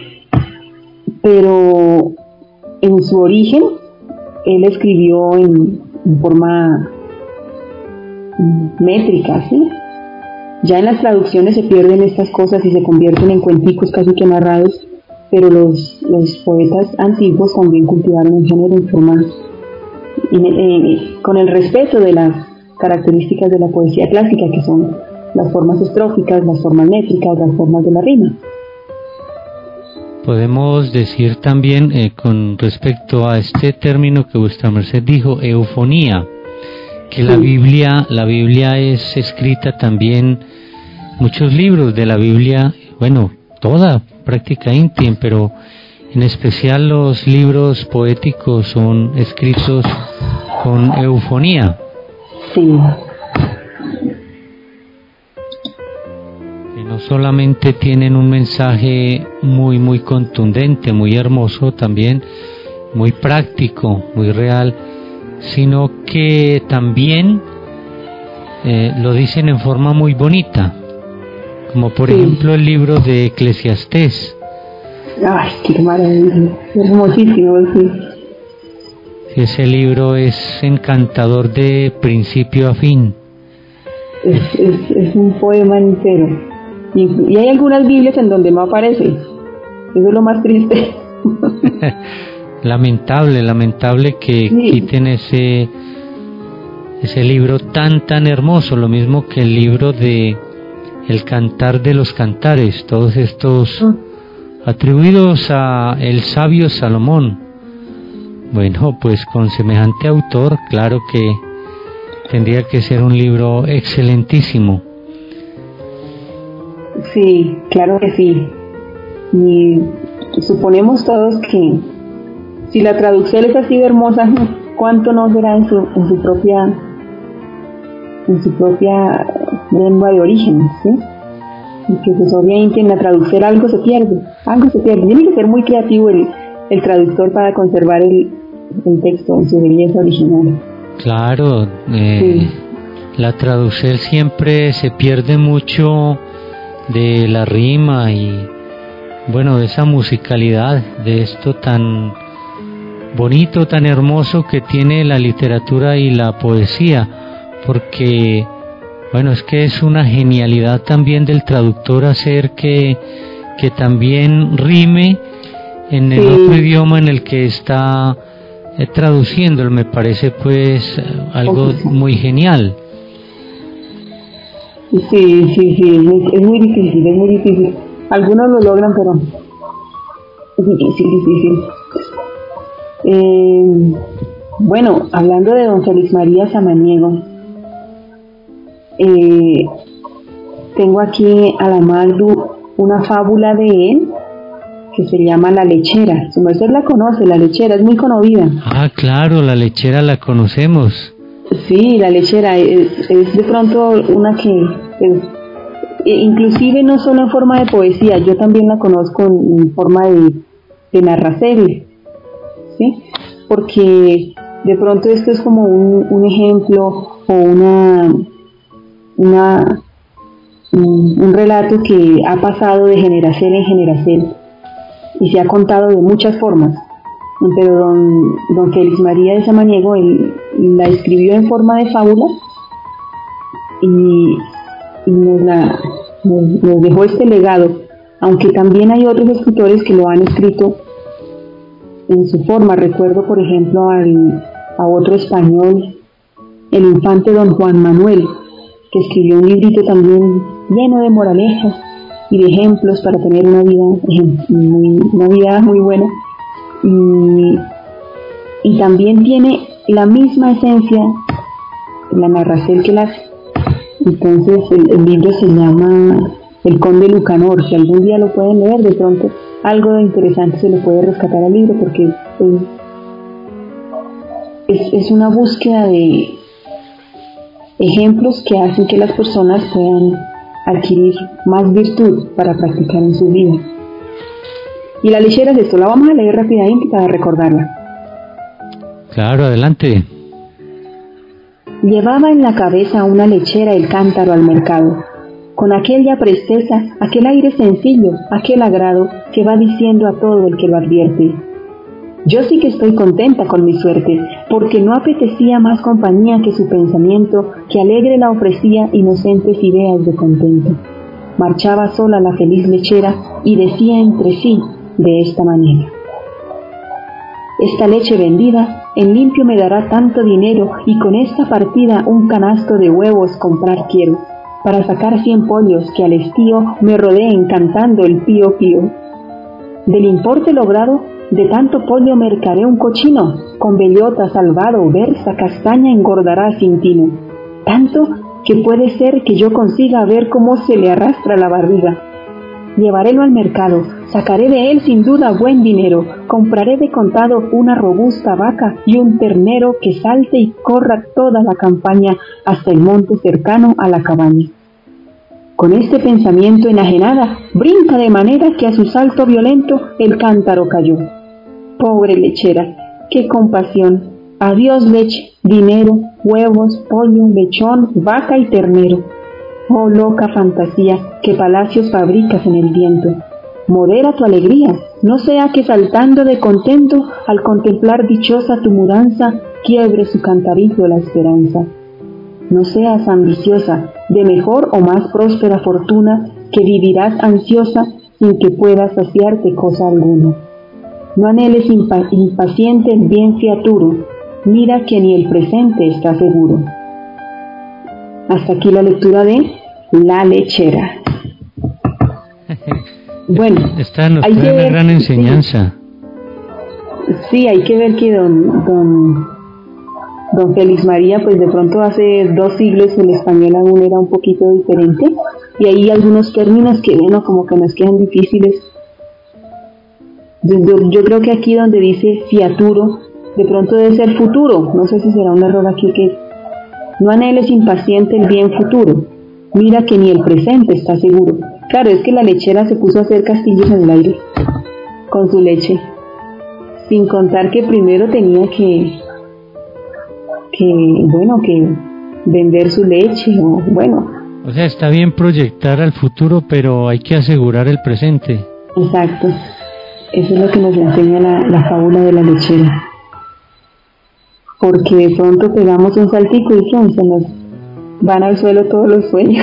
Pero en su origen, él escribió en, en forma métrica, ¿sí? Ya en las traducciones se pierden estas cosas y se convierten en cuenticos casi que narrados, pero los, los poetas antiguos también cultivaron el género en forma, eh, con el respeto de las características de la poesía clásica, que son las formas estróficas, las formas métricas, las formas de la rima. Podemos decir también eh, con respecto a este término que vuestra merced dijo, eufonía, que la Biblia, la Biblia es escrita también, muchos libros de la Biblia, bueno, toda prácticamente, pero en especial los libros poéticos son escritos con eufonía. Sí. Que no solamente tienen un mensaje muy, muy contundente, muy hermoso también, muy práctico, muy real, sino que también eh, lo dicen en forma muy bonita, como por sí. ejemplo el libro de Eclesiastés. Ay, qué maravilla, hermosísimo, sí. Ese libro es encantador de principio a fin. Es, es, es un poema entero. Y, y hay algunas Biblias en donde no aparece. Eso es lo más triste. Lamentable, lamentable que sí. quiten ese ese libro tan tan hermoso, lo mismo que el libro de El Cantar de los Cantares, todos estos uh. atribuidos a el sabio Salomón. Bueno, pues con semejante autor, claro que tendría que ser un libro excelentísimo. Sí, claro que sí. Y suponemos todos que si la traducción es así de hermosa, ¿cuánto no será en su, en su propia en su propia lengua de origen, ¿sí? Y que pues obviamente en la traducción algo se pierde, algo se pierde. Tiene que ser muy creativo el, el traductor para conservar el, el texto en su belleza original. Claro, eh, sí. La traducción siempre se pierde mucho de la rima y bueno, de esa musicalidad, de esto tan bonito, tan hermoso que tiene la literatura y la poesía, porque bueno, es que es una genialidad también del traductor hacer que, que también rime en el sí. otro idioma en el que está eh, traduciendo. Me parece pues algo okay. muy genial. Sí, sí, sí, es muy difícil, es muy difícil. Algunos lo logran, pero es difícil, difícil. Eh, bueno, hablando de don Félix María Samaniego, eh, tengo aquí a la mano una fábula de él que se llama La Lechera. Su merced la conoce, La Lechera, es muy conocida. Ah, claro, La Lechera la conocemos. Sí, La Lechera es, es de pronto una que es, inclusive no solo en forma de poesía, yo también la conozco en forma de, de narraseries, ¿sí? Porque de pronto esto es como un, un ejemplo o una, una un, un relato que ha pasado de generación en generación y se ha contado de muchas formas, pero don, don Félix María de Samaniego él, la escribió en forma de fábula y, y nos, la, nos, nos dejó este legado, aunque también hay otros escritores que lo han escrito en su forma. Recuerdo por ejemplo al, a otro español, el infante don Juan Manuel, que escribió un librito también lleno de moralejas y de ejemplos para tener una vida muy, una vida muy buena, y, y también tiene la misma esencia la narración que la hace. Entonces el, el libro se llama El Conde Lucanor. Si algún día lo pueden leer, de pronto algo de interesante se le puede rescatar al libro, porque pues, es, es una búsqueda de ejemplos que hacen que las personas puedan adquirir más virtud para practicar en su vida. Y la lechera es esto, la vamos a leer rápidamente para recordarla. Claro, adelante. Llevaba en la cabeza una lechera el cántaro al mercado, con aquella presteza, aquel aire sencillo, aquel agrado que va diciendo a todo el que lo advierte: yo sí que estoy contenta con mi suerte, porque no apetecía más compañía que su pensamiento, que alegre la ofrecía inocentes ideas de contento. Marchaba sola la feliz lechera y decía entre sí de esta manera: esta leche vendida en limpio me dará tanto dinero, y con esta partida un canasto de huevos comprar quiero, para sacar cien pollos que al estío me rodeen cantando el pío pío. Del importe logrado, de tanto pollo mercaré un cochino, con bellota salvado, berza, castaña engordará sin tino, tanto que puede ser que yo consiga ver cómo se le arrastra la barriga. Llevarélo al mercado, sacaré de él sin duda buen dinero, compraré de contado una robusta vaca y un ternero que salte y corra toda la campaña hasta el monte cercano a la cabaña. Con este pensamiento enajenada, brinca de manera que a su salto violento el cántaro cayó. Pobre lechera, qué compasión. Adiós leche, dinero, huevos, pollo, lechón, vaca y ternero. Oh loca fantasía, que palacios fabricas en el viento. Modera tu alegría, no sea que saltando de contento, al contemplar dichosa tu mudanza, quiebre su cantarillo la esperanza. No seas ambiciosa de mejor o más próspera fortuna, que vivirás ansiosa sin que puedas saciarte cosa alguna. No anheles impa- impaciente el bien fiaturo, mira que ni el presente está seguro. Hasta aquí la lectura de La Lechera. Bueno, esta nos hay trae que una ver, gran enseñanza. Sí, hay que ver que don, don, don Félix María, pues de pronto hace dos siglos el español aún era un poquito diferente, y hay algunos términos que, bueno, como que nos quedan difíciles. Yo, yo creo que aquí donde dice fiaturo, de pronto debe ser futuro. No sé si será un error aquí, que no anheles impaciente el bien futuro, mira que ni el presente está seguro. Claro, es que la lechera se puso a hacer castillos en el aire con su leche, sin contar que primero tenía que, que bueno, que vender su leche, o bueno. O sea, está bien proyectar al futuro, pero hay que asegurar el presente. Exacto, eso es lo que nos enseña la, la fábula de la lechera. Porque de pronto pegamos un saltico y ¡fum!, se nos van al suelo todos los sueños.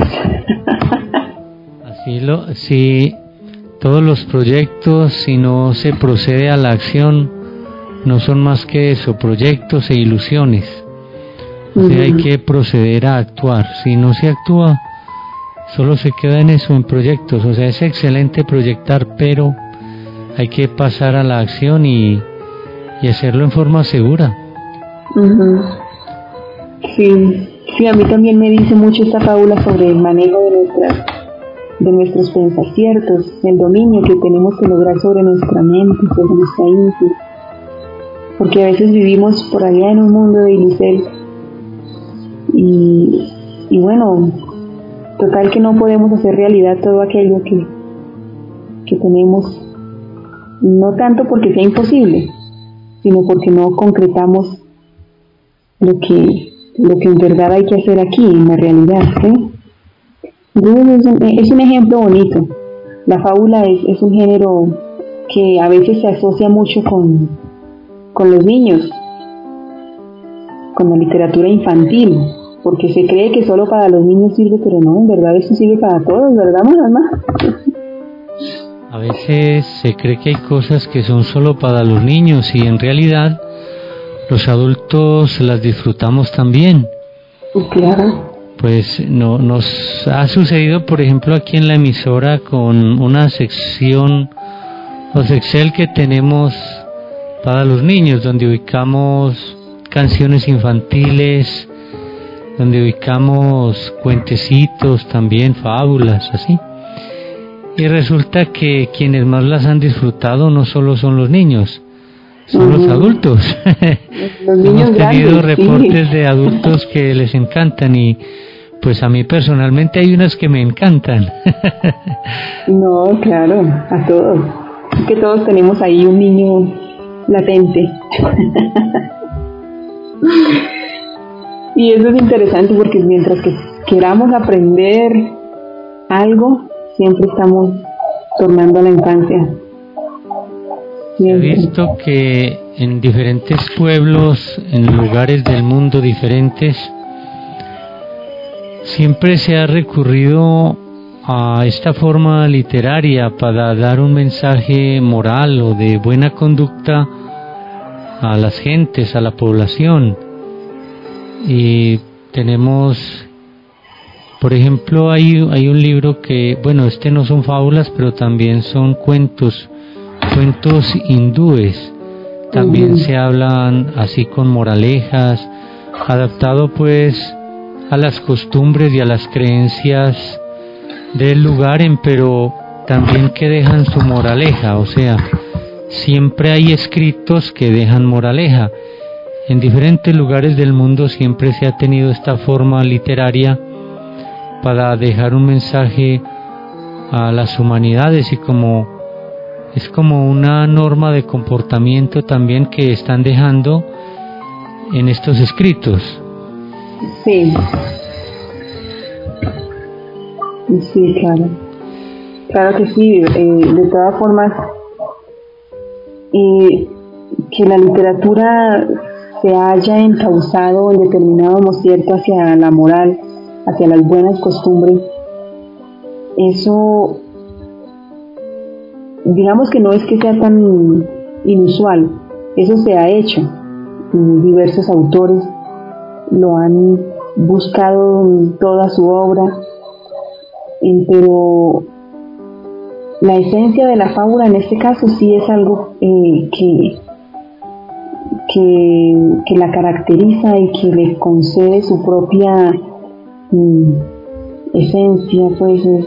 Así lo, si todos los proyectos, si no se procede a la acción, no son más que eso, proyectos e ilusiones. O sea, uh-huh. Hay que proceder a actuar. Si no se actúa, solo se queda en eso, en proyectos. O sea, es excelente proyectar, pero hay que pasar a la acción y, y hacerlo en forma segura. Uh-huh. Sí, sí, a mí también me dice mucho esta fábula sobre el manejo de nuestras, de nuestros pensaciertos, el dominio que tenemos que lograr sobre nuestra mente, sobre nuestra íntimo, porque a veces vivimos por allá en un mundo de ilusel y, y bueno, total que no podemos hacer realidad todo aquello que, que tenemos, no tanto porque sea imposible, sino porque no concretamos lo que lo que en verdad hay que hacer aquí, en la realidad, ¿sí? Entonces es un, es un ejemplo bonito. La fábula es, es un género que a veces se asocia mucho con, con los niños, con la literatura infantil, porque se cree que solo para los niños sirve, pero no, en verdad eso sirve para todos, ¿verdad, mamá? A veces se cree que hay cosas que son solo para los niños y en realidad los adultos las disfrutamos también. Claro. Pues no, nos ha sucedido, por ejemplo, aquí en la emisora con una sección, los Excel que tenemos para los niños, donde ubicamos canciones infantiles, donde ubicamos cuentecitos también, fábulas, así. Y resulta que quienes más las han disfrutado no solo son los niños, son uh-huh. los adultos. Los niños Hemos tenido grandes, reportes sí. de adultos que les encantan y pues a mí personalmente hay unas que me encantan. No, claro, a todos. Es que todos tenemos ahí un niño latente. Y eso es interesante porque mientras que queramos aprender algo, siempre estamos tornando a la infancia. Siempre. He visto que en diferentes pueblos, en lugares del mundo diferentes, siempre se ha recurrido a esta forma literaria para dar un mensaje moral o de buena conducta a las gentes, a la población. Y tenemos, por ejemplo, hay, hay un libro que, bueno, este no son fábulas, pero también son cuentos, cuentos hindúes. También uh-huh. se hablan así con moralejas, adaptado pues a las costumbres y a las creencias del lugar, pero también que dejan su moraleja, o sea, siempre hay escritos que dejan moraleja. En diferentes lugares del mundo siempre se ha tenido esta forma literaria para dejar un mensaje a las humanidades y como es como una norma de comportamiento también que están dejando en estos escritos. Sí. Sí, claro. Claro que sí. Eh, de todas formas, eh, que la literatura se haya encauzado en determinado, ¿no es cierto?, hacia la moral, hacia las buenas costumbres, eso, digamos que no es que sea tan inusual, eso se ha hecho. Diversos autores lo han buscado en toda su obra, pero la esencia de la fábula en este caso sí es algo eh, que Que, que la caracteriza y que le concede su propia mm, esencia, pues es,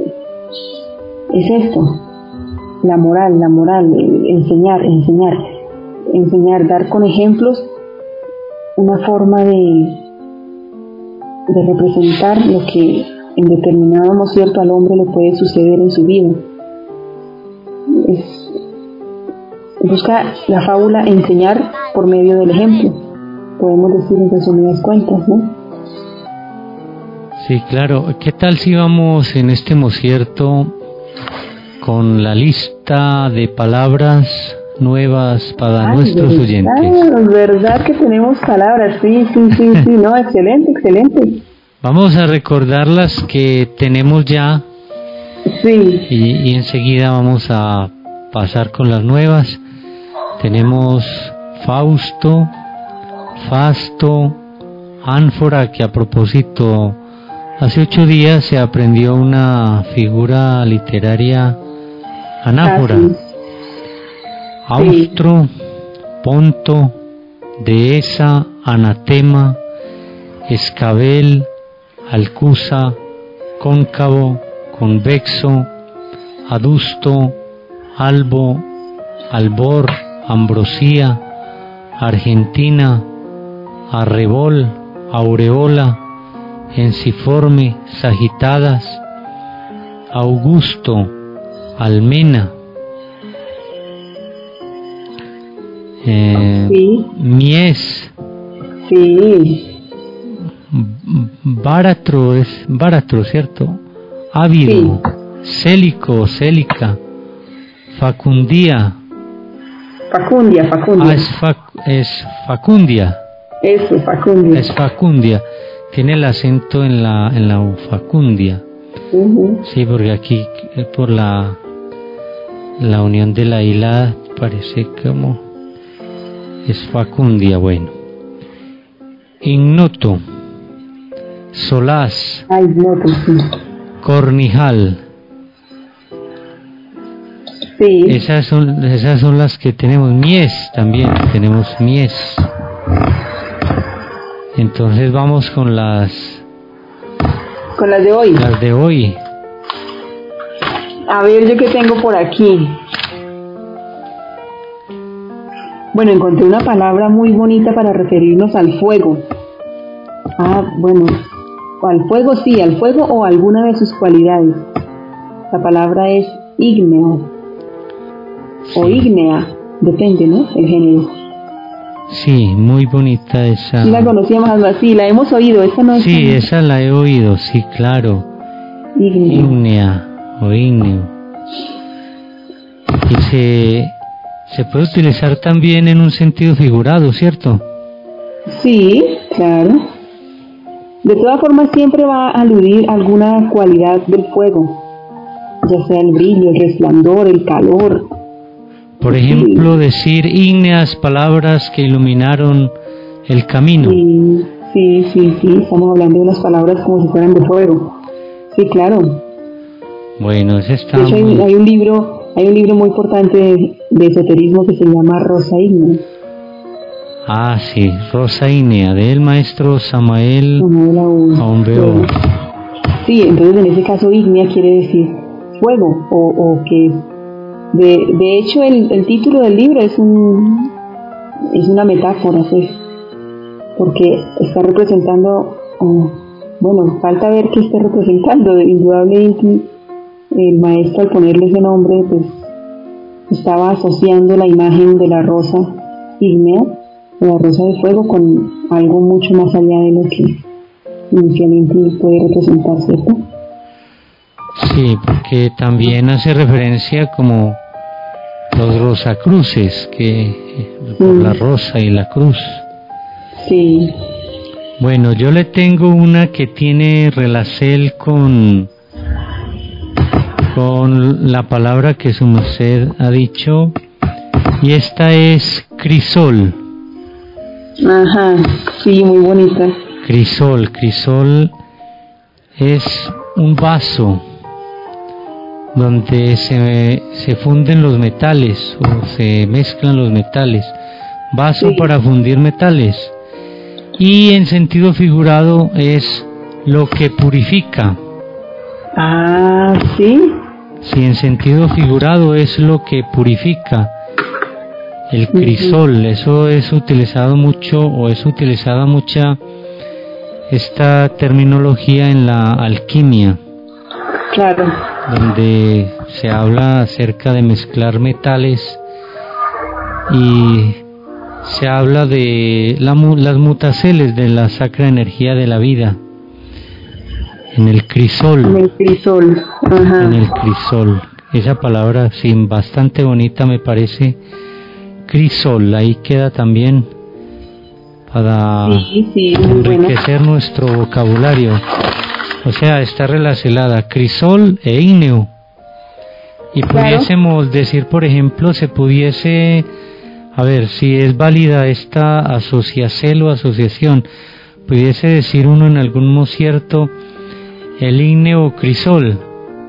es esto, la moral, la moral, enseñar, enseñar, enseñar, dar con ejemplos una forma de, de representar lo que en determinado, ¿no es cierto?, al hombre le puede suceder en su vida. Es, busca la fábula enseñar por medio del ejemplo, podemos decir en resumidas cuentas, ¿no? Sí, claro. ¿Qué tal si vamos en este mosierto con la lista de palabras nuevas para Ay, nuestros verdad, oyentes? Verdad que tenemos palabras, sí, sí, sí, sí, no, excelente, excelente. Vamos a recordar las que tenemos ya. Sí. Y, y enseguida vamos a pasar con las nuevas. Tenemos Fausto, Fasto, Ánfora, que a propósito, hace ocho días se aprendió una figura literaria anáfora. Ah, sí. Austro, Ponto, Dehesa, Anatema, Escabel, Alcusa, Cóncavo, Convexo, Adusto, Albo, Albor, Ambrosía, Argentina, Arrebol, Aureola, Enciforme, Sagitadas, Augusto, Almena, eh, sí. Mies, sí. Báratro, es Báratro, ¿cierto? Ávido, sí. Célico, Célica, Facundia. Facundia, Facundia. Ah, es, fac, es Facundia. Eso, Facundia. Es Facundia. Tiene el acento en la en la Facundia. Uh-huh. Sí, porque aquí por la la unión de la isla parece como es Facundia. Bueno. Ignoto. Solaz. Ay, ignoto, sí. Cornijal. Sí. Esas son, esas son las que tenemos. Mies también, tenemos mies. Entonces vamos con las... Con las de hoy. Las de hoy. A ver, yo qué tengo por aquí. Bueno, encontré una palabra muy bonita para referirnos al fuego. Ah, bueno, al fuego sí, al fuego o alguna de sus cualidades. La palabra es ígneo. O ígnea, depende, ¿no? El género. Sí, muy bonita esa. Sí la conocíamos algo así, la hemos oído, esa no es. Sí, tan... esa la he oído, sí, claro. Ígneo. Ígnea o ígneo. Y se, se puede utilizar también en un sentido figurado, ¿cierto? Sí, claro. De todas formas siempre va a aludir a alguna cualidad del fuego, ya sea el brillo, el resplandor, el calor. Por ejemplo, sí. Decir ígneas palabras que iluminaron el camino. Sí, sí, sí, sí, estamos hablando de unas palabras como si fueran de fuego. Sí, claro. Bueno, ese está de hecho, muy... hay, hay un libro, hay un libro muy importante de, de esoterismo que se llama Rosa Ígnea. Ah, sí, Rosa Ígnea, del maestro Samael Aumbeor. Sí, entonces en ese caso ígnea quiere decir fuego, o, o que de, de hecho el, el título del libro es un es una metáfora, pues, porque está representando, oh, bueno, falta ver qué está representando. Indudablemente el maestro, al ponerle ese nombre, pues estaba asociando la imagen de la rosa ígnea, de la rosa de fuego, con algo mucho más allá de lo que inicialmente puede representar, ¿cierto? Sí, porque también hace referencia como los rosacruces, que por mm. la rosa y la cruz. Sí. Bueno, yo le tengo una que tiene relacel con con la palabra que su merced ha dicho, y esta es crisol. Ajá, sí, muy bonita. Crisol, crisol es un vaso donde se, se funden los metales o se mezclan los metales, vaso sí. para fundir metales, y en sentido figurado es lo que purifica. Ah, sí. Sí, en sentido figurado es lo que purifica. El crisol, uh-huh. Eso es utilizado mucho, o es utilizada mucha esta terminología en la alquimia. Claro. Donde se habla acerca de mezclar metales y se habla de la, las mutaceles de la sacra energía de la vida. En el crisol. En el crisol. Ajá. En el crisol. Esa palabra, sí, bastante bonita me parece. Crisol, ahí queda también para sí, sí, enriquecer bueno. nuestro vocabulario. O sea, está relacionada crisol e ígneo. Y pudiésemos claro. decir, por ejemplo, se pudiese, a ver, si es válida esta asociación o asociación, pudiese decir uno en algún modo cierto, el ígneo crisol.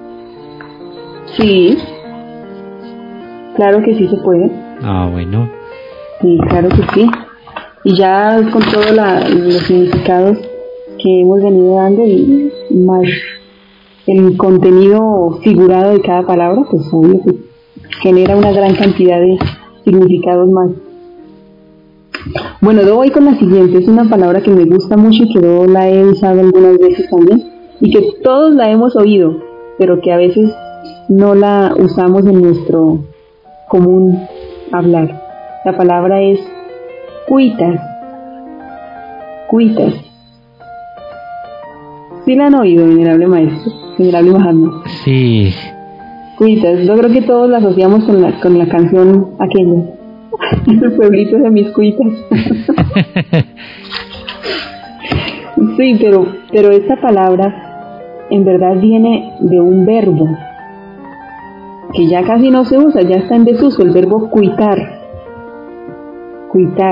Sí, claro que sí se puede. Ah, bueno. Sí, claro que sí. Y ya con todos los significados que hemos venido dando y más el contenido figurado de cada palabra, pues obvio que genera una gran cantidad de significados más. Bueno, yo voy con la siguiente. Es una palabra que me gusta mucho y que yo la he usado algunas veces también y que todos la hemos oído, pero que a veces no la usamos en nuestro común hablar. La palabra es cuitas. Cuitas. ¿Sí la han oído, venerable maestro? Venerable Mahatma. Sí, Cuitas, yo creo que todos la asociamos con la, con la canción aquella. Los pueblitos de mis cuitas. Sí, pero, pero esta palabra en verdad viene de un verbo que ya casi no se usa, ya está en desuso, el verbo cuitar. Cuitar.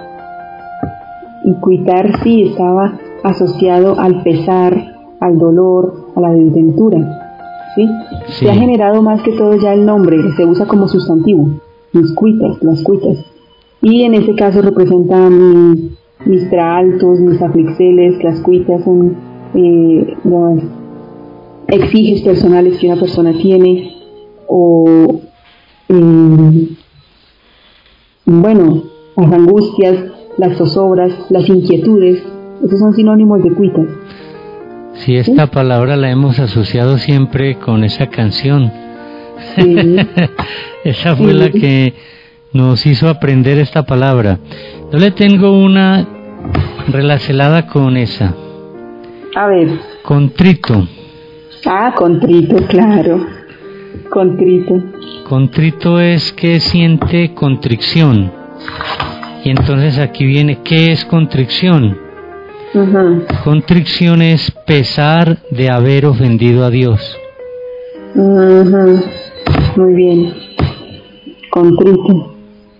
Y cuitar sí estaba asociado al pesar, al dolor, a la desventura. ¿Sí? Sí. Se ha generado más que todo ya el nombre, se usa como sustantivo, mis cuitas, las cuitas, y en ese caso representan mis, mis traaltos, mis aflixeles. Las cuitas son eh, los exiges personales que una persona tiene, o eh, bueno, las angustias, las zozobras, las inquietudes, esos son sinónimos de cuitas. Sí, esta ¿sí? palabra la hemos asociado siempre con esa canción. Sí. Esa fue sí. la que nos hizo aprender esta palabra. Yo le tengo una relacionada con esa. A ver. Contrito. Ah, contrito, claro. Contrito. Contrito es que siente contrición. Y entonces aquí viene, ¿qué es contrición? Uh-huh. Contrición es pesar de haber ofendido a Dios. Uh-huh. Muy bien. Contrito.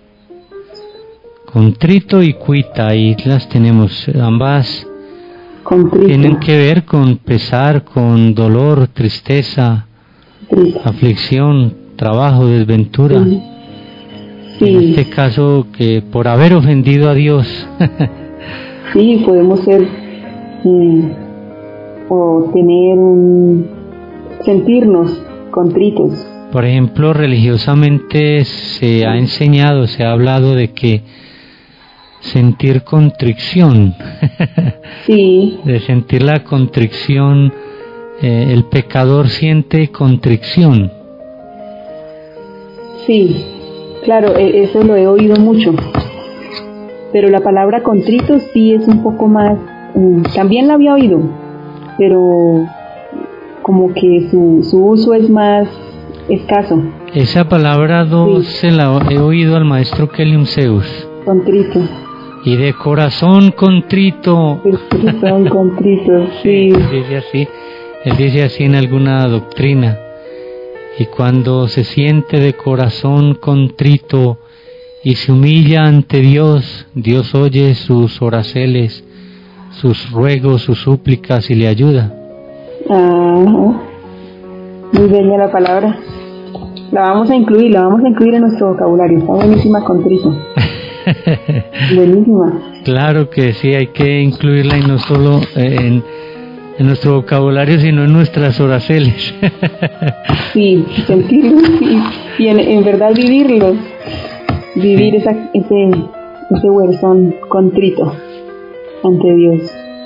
Contrito y cuita, ahí las tenemos, ambas Contrito. Tienen que ver con pesar, con dolor, tristeza, Triste. aflicción, trabajo, desventura. Uh-huh. Sí. En este caso, que por haber ofendido a Dios. Sí, podemos ser mm, o tener un, sentirnos contritos. Por ejemplo, religiosamente se ha enseñado, se ha hablado de que sentir contrición, sí, de sentir la contrición, eh, el pecador siente contrición. Sí, claro, eso lo he oído mucho. Pero la palabra contrito sí es un poco más, um, también la había oído, pero como que su, su uso es más escaso. Esa palabra dos sí. se la he oído al maestro Kelium Zeus. Contrito. Y de corazón contrito. De corazón contrito, sí. Él dice así, él dice así en alguna doctrina. Y cuando se siente de corazón contrito y se humilla ante Dios, Dios oye sus oraceles, sus ruegos, sus súplicas y le ayuda. Ah, muy bella la palabra. La vamos a incluir, la vamos a incluir en nuestro vocabulario. Está buenísima, contrito. Buenísima. Claro que sí, hay que incluirla y no solo en, en nuestro vocabulario, sino en nuestras oraceles. Sí, sentirlo y, y en, en verdad vivirlo. Vivir esa, ese, ese huerzón contrito ante Dios.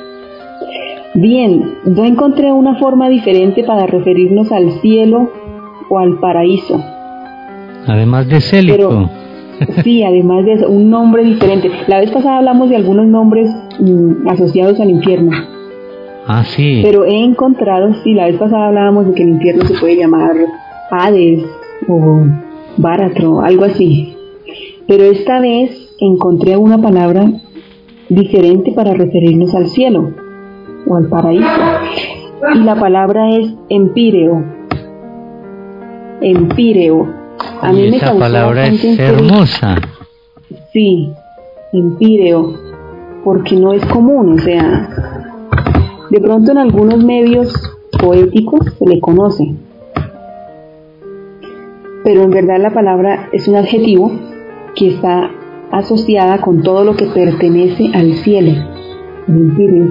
Bien, yo encontré una forma diferente para referirnos al cielo o al paraíso. Además de célico. Pero, sí, además de eso, un nombre diferente. La vez pasada hablamos de algunos nombres mm, asociados al infierno. Ah, sí. Pero he encontrado, sí, la vez pasada hablábamos de que el infierno se puede llamar Hades o Báratro, algo así. Pero esta vez encontré una palabra diferente para referirnos al cielo o al paraíso. Y la palabra es empíreo. Empíreo. A mí me esa palabra es hermosa. Sí, empíreo. Porque no es común, o sea, de pronto en algunos medios poéticos se le conoce. Pero en verdad la palabra es un adjetivo que está asociada con todo lo que pertenece al cielo, el empíreo.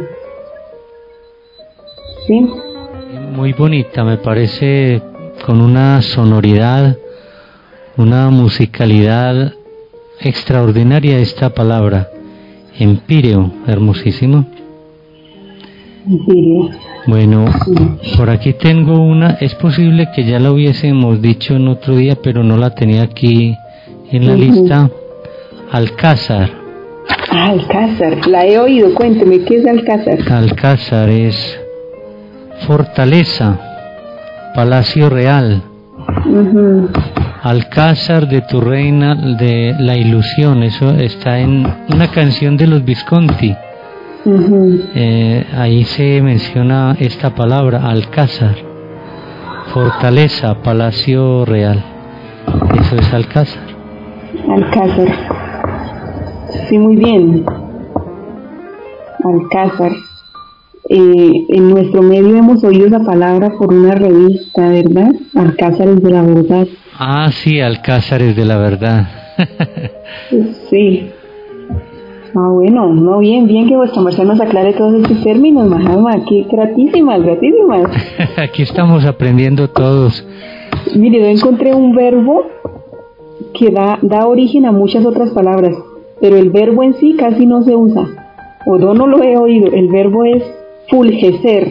¿Sí? Muy bonita, me parece, con una sonoridad, una musicalidad extraordinaria esta palabra, empíreo, hermosísimo. Empíreo. Bueno, sí. Por aquí tengo una, es posible que ya la hubiésemos dicho en otro día, pero no la tenía aquí en la uh-huh. lista. Alcázar. Ah, Alcázar, la he oído, cuénteme, ¿qué es Alcázar? Alcázar es fortaleza, palacio real, Ujú. Alcázar de tu reina de la ilusión, eso está en una canción de los Visconti. Ujú. Eh, ahí se menciona esta palabra, Alcázar, fortaleza, palacio real, eso es Alcázar. Alcázar. Sí, muy bien. Alcázar. Eh, en nuestro medio hemos oído esa palabra por una revista, ¿verdad? Alcázares de la verdad. Ah, sí, Alcázares de la verdad. Sí. Ah, bueno, no, bien, bien que vuestra merced nos aclare todos estos términos, Mahatma, aquí, gratísimas, gratísimas. Aquí estamos aprendiendo todos. Mire, yo encontré un verbo que da, da origen a muchas otras palabras, pero el verbo en sí casi no se usa, o yo no lo he oído. El verbo es fulgecer,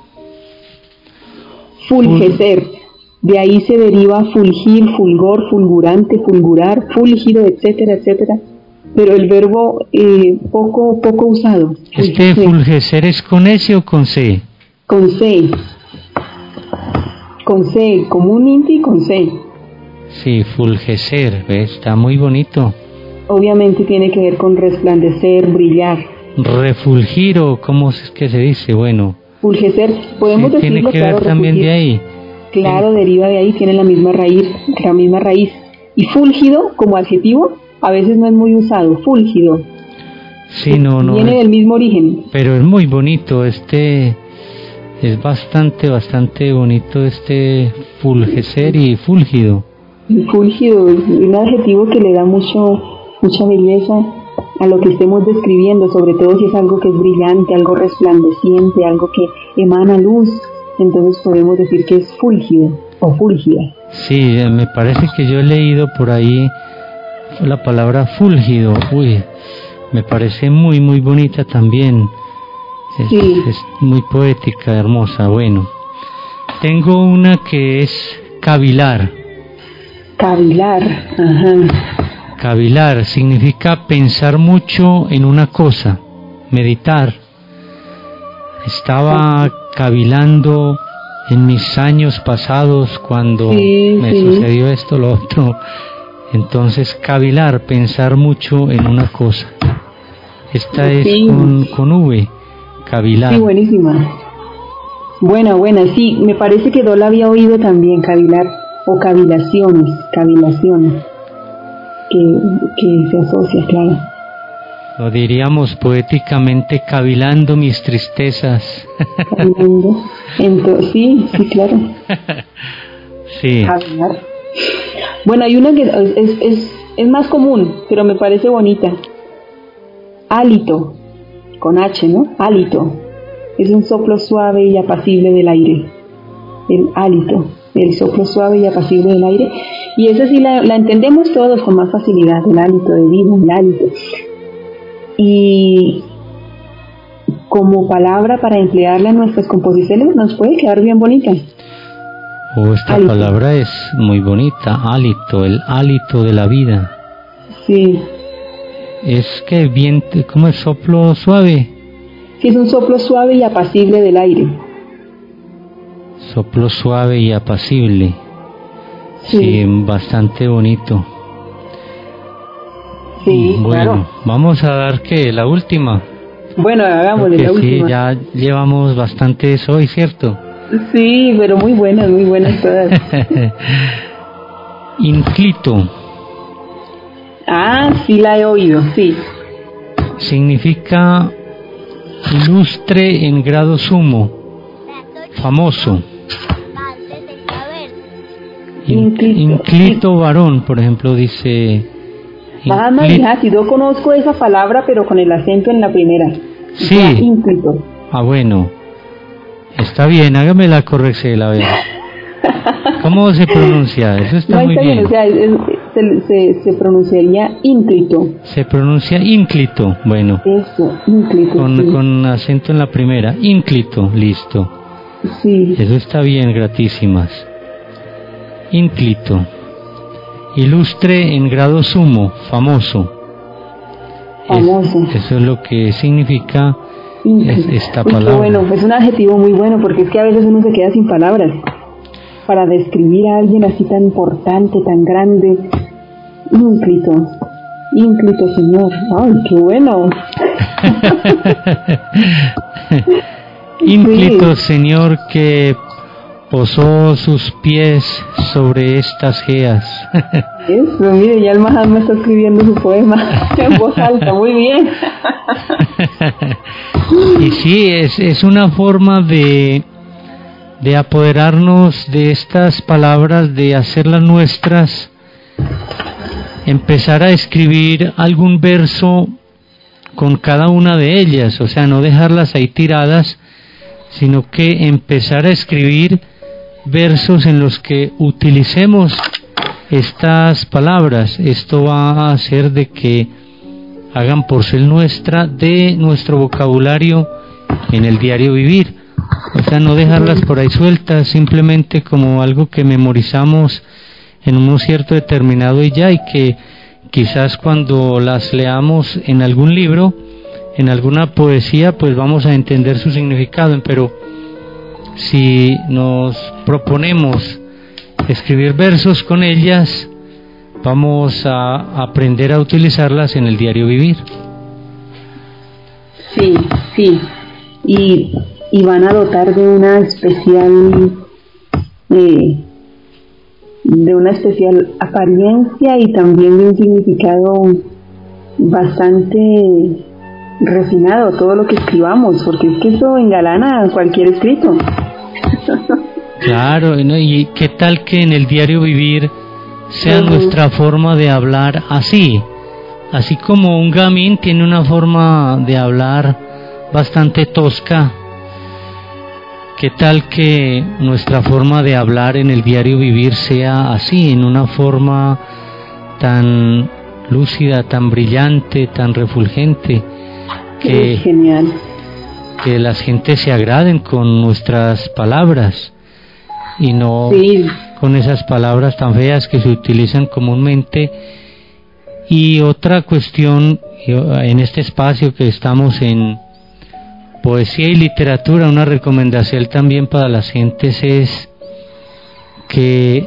fulgecer, de ahí se deriva fulgir, fulgor, fulgurante, fulgurar, fúlgido, etcétera, etcétera, pero el verbo eh, poco, poco usado. ¿Este fulgecer es con S o con C? Con C, con C, como un inti con C. Sí, fulgecer, ¿ves? Está muy bonito. Obviamente tiene que ver con resplandecer, brillar. Refulgir, o ¿cómo es que se dice? Bueno. Fulgecer, podemos sí, decirlo, tiene que claro, ver también refulgir. de ahí. Claro, deriva de ahí, tiene la misma raíz, la misma raíz. Y fúlgido, como adjetivo, a veces no es muy usado, fúlgido. Sí, no, no. Viene es, del mismo origen. Pero es muy bonito, este, es bastante, bastante bonito este fulgecer y fúlgido. Fúlgido es un adjetivo que le da mucho, mucha belleza a lo que estemos describiendo, sobre todo si es algo que es brillante, algo resplandeciente, algo que emana luz, entonces podemos decir que es fúlgido o fúlgida. Sí, me parece que yo he leído por ahí la palabra fúlgido, uy, me parece muy, muy bonita también, es, Sí. es muy poética, hermosa. Bueno, tengo una que es cavilar. Cavilar, ajá. Cavilar significa pensar mucho en una cosa, meditar. Estaba cavilando en mis años pasados cuando sí, me sí. sucedió esto, lo otro. Entonces, cavilar, pensar mucho en una cosa. Esta sí. es con, con V, cavilar. Sí, buenísima. Buena, buena, sí, me parece que yo la había oído también, cavilar, o cavilaciones, cavilaciones, que, que se asocia, claro. Lo diríamos poéticamente, cavilando mis tristezas. Cavilando. Entonces, sí, sí, claro. Sí. Cavilar. Bueno, hay una que es, es, es más común, pero me parece bonita. Hálito, con H, ¿no? Hálito. Es un soplo suave y apacible del aire. El hálito, el soplo suave y apacible del aire. Y esa sí la, la entendemos todos con más facilidad, el hálito de vida, el hálito. Y como palabra para emplearla en nuestras composiciones nos puede quedar bien bonita. Oh, esta hálito. Palabra es muy bonita, hálito, el hálito de la vida. Sí. Es que bien, ¿cómo es soplo suave? Sí, es un soplo suave y apacible del aire. Soplo suave y apacible. Sí, sí, bastante bonito. Sí, bueno, claro. Vamos a dar que la última. Bueno, hagámosle la sí, última. Sí, ya llevamos bastantes hoy, ¿cierto? Sí, pero muy buenas, muy buenas todas. Inclito. Ah, sí la he oído, sí. Significa ilustre en grado sumo, famoso. Inclito, Inclito varón, por ejemplo, dice. Ah, María, si yo conozco esa palabra, pero con el acento en la primera. Sí. Inclito. Ah, bueno. Está bien, hágame la corrección, a ver. ¿Cómo se pronuncia? Eso está no, muy está bien. bien. O sea, es, es, se, se, se pronunciaría ínclito. Se pronuncia ínclito, bueno. Eso, ínclito. Con, sí. con acento en la primera, ínclito, listo. Sí. Eso está bien, gratísimas. Ínclito. Ilustre en grado sumo, famoso. Famoso. Es, eso es lo que significa es, esta Uy, palabra. Qué bueno, es un adjetivo muy bueno porque es que a veces uno se queda sin palabras. para describir a alguien así tan importante, tan grande. Ínclito, ínclito Señor. ¡Ay, qué bueno! Ínclito sí. Señor que posó sus pies sobre estas geas. Eso, mire, ya el Mahatma está escribiendo su poema en voz alta, muy bien. Y sí, es, es una forma de, de apoderarnos de estas palabras, de hacerlas nuestras, empezar a escribir algún verso con cada una de ellas, o sea, no dejarlas ahí tiradas, sino que empezar a escribir versos en los que utilicemos estas palabras. Esto va a hacer de que hagan por ser nuestra, de nuestro vocabulario en el diario vivir. O sea, no dejarlas por ahí sueltas, simplemente como algo que memorizamos en un cierto determinado y ya, y que quizás cuando las leamos en algún libro, en alguna poesía, pues vamos a entender su significado, pero si nos proponemos escribir versos con ellas, vamos a aprender a utilizarlas en el diario vivir. Sí, sí, y, y van a dotar de una especial eh, de una especial apariencia y también de un significado bastante refinado todo lo que escribamos, porque es que eso engalana cualquier escrito. Claro, ¿no? Y qué tal que en el diario vivir sea uh-huh. nuestra forma de hablar así, así como un gamín tiene una forma de hablar bastante tosca. ¿Qué tal que nuestra forma de hablar en el diario vivir sea así, en una forma tan lúcida, tan brillante, tan refulgente, que, genial. que las gentes se agraden con nuestras palabras y no sí. con esas palabras tan feas que se utilizan comúnmente? Y otra cuestión, en este espacio que estamos en poesía y literatura, una recomendación también para las gentes es que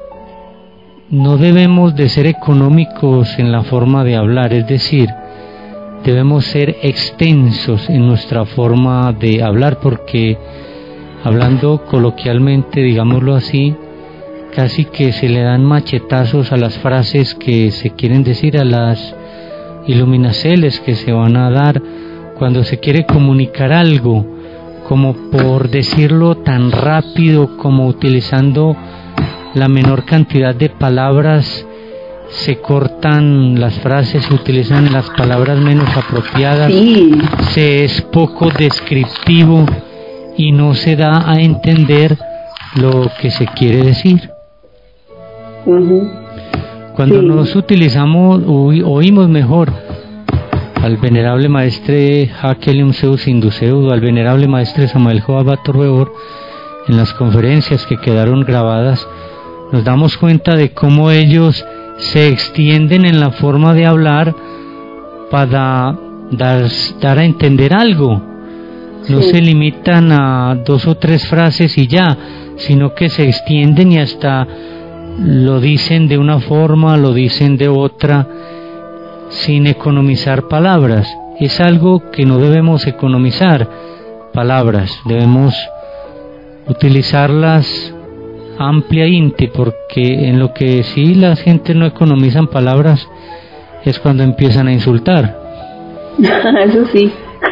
no debemos de ser económicos en la forma de hablar, es decir, debemos ser extensos en nuestra forma de hablar, porque hablando coloquialmente, digámoslo así, casi que se le dan machetazos a las frases que se quieren decir, a las iluminaceles que se van a dar cuando se quiere comunicar algo, como por decirlo tan rápido, como utilizando la menor cantidad de palabras, se cortan las frases, se utilizan las palabras menos apropiadas, sí. se es poco descriptivo y no se da a entender lo que se quiere decir. Uh-huh. Cuando sí. nos utilizamos, oímos mejor al venerable maestre Hakelium Zeus Induceu, al venerable maestre Samuel Joab Torbeor, en las conferencias que quedaron grabadas, nos damos cuenta de cómo ellos se extienden en la forma de hablar para dar, dar a entender algo. No sí. se limitan a dos o tres frases y ya, sino que se extienden y hasta lo dicen de una forma, lo dicen de otra, sin economizar palabras. Es algo que no debemos economizar palabras, debemos utilizarlas ampliamente, porque en lo que sí la gente no economizan palabras es cuando empiezan a insultar. Eso sí.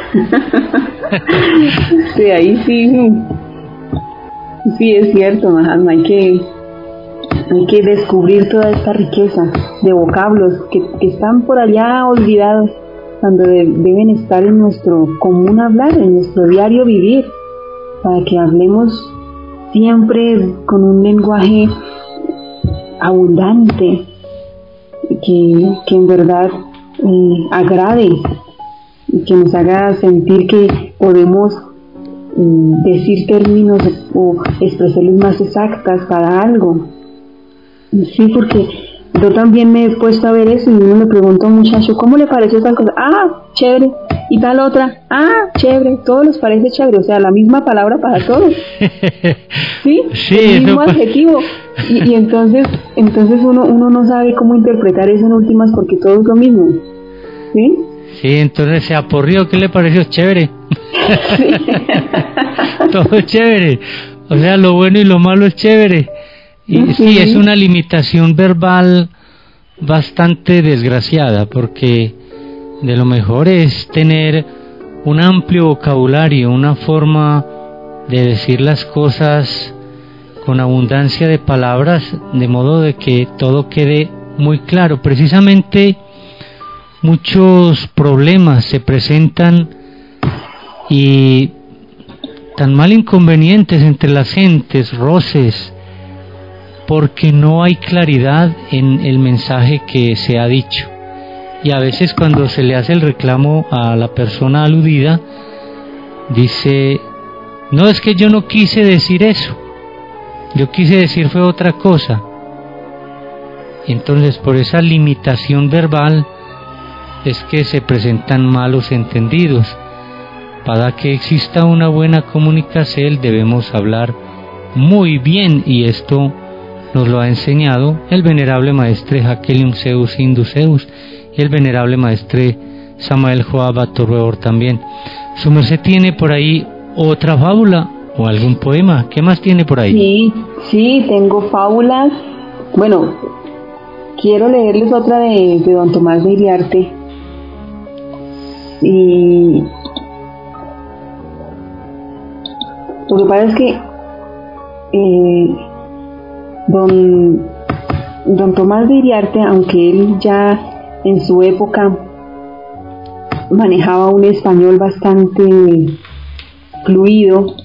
Sí, ahí sí. Sí, es cierto, Mahatma, hay que hay que descubrir toda esta riqueza de vocablos que, que están por allá olvidados, cuando de, deben estar en nuestro común hablar, en nuestro diario vivir, para que hablemos siempre con un lenguaje abundante, que, que en verdad eh, agrade, y que nos haga sentir que podemos eh, decir términos o expresiones más exactas para algo. Sí, porque yo también me he puesto a ver eso y uno le pregunto a un muchacho, ¿cómo le pareció tal cosa? Ah, chévere. y tal otra, ah, chévere, todos les parece chévere, o sea, la misma palabra para todos, ¿sí? Sí, el mismo eso adjetivo, y, y entonces entonces uno uno no sabe cómo interpretar eso en últimas porque todo es lo mismo, ¿sí? Sí, entonces se aporrió, ¿qué le pareció? Chévere. Sí. Todo es chévere, o sea, lo bueno y lo malo es chévere. Y Sí. sí, es una limitación verbal bastante desgraciada, porque de lo mejor es tener un amplio vocabulario, una forma de decir las cosas con abundancia de palabras, de modo de que todo quede muy claro. Precisamente muchos problemas se presentan y tan mal inconvenientes entre las gentes, roces, porque no hay claridad en el mensaje que se ha dicho. Y a veces cuando se le hace el reclamo a la persona aludida, dice, no, es que yo no quise decir eso, yo quise decir fue otra cosa. Entonces, por esa limitación verbal es que se presentan malos entendidos. Para que exista una buena comunicación debemos hablar muy bien, y esto nos lo ha enseñado el venerable maestre Jacquelium Zeus Induceus y el venerable maestre Samael Joab Atorreor también. Su merced tiene por ahí otra fábula o algún poema. ¿Qué más tiene por ahí? Sí, sí, tengo fábulas. Bueno, quiero leerles otra de, de don Tomás de Iriarte. Y lo que pasa es que eh, don, don Tomás de Iriarte, aunque él ya en su época manejaba un español bastante fluido,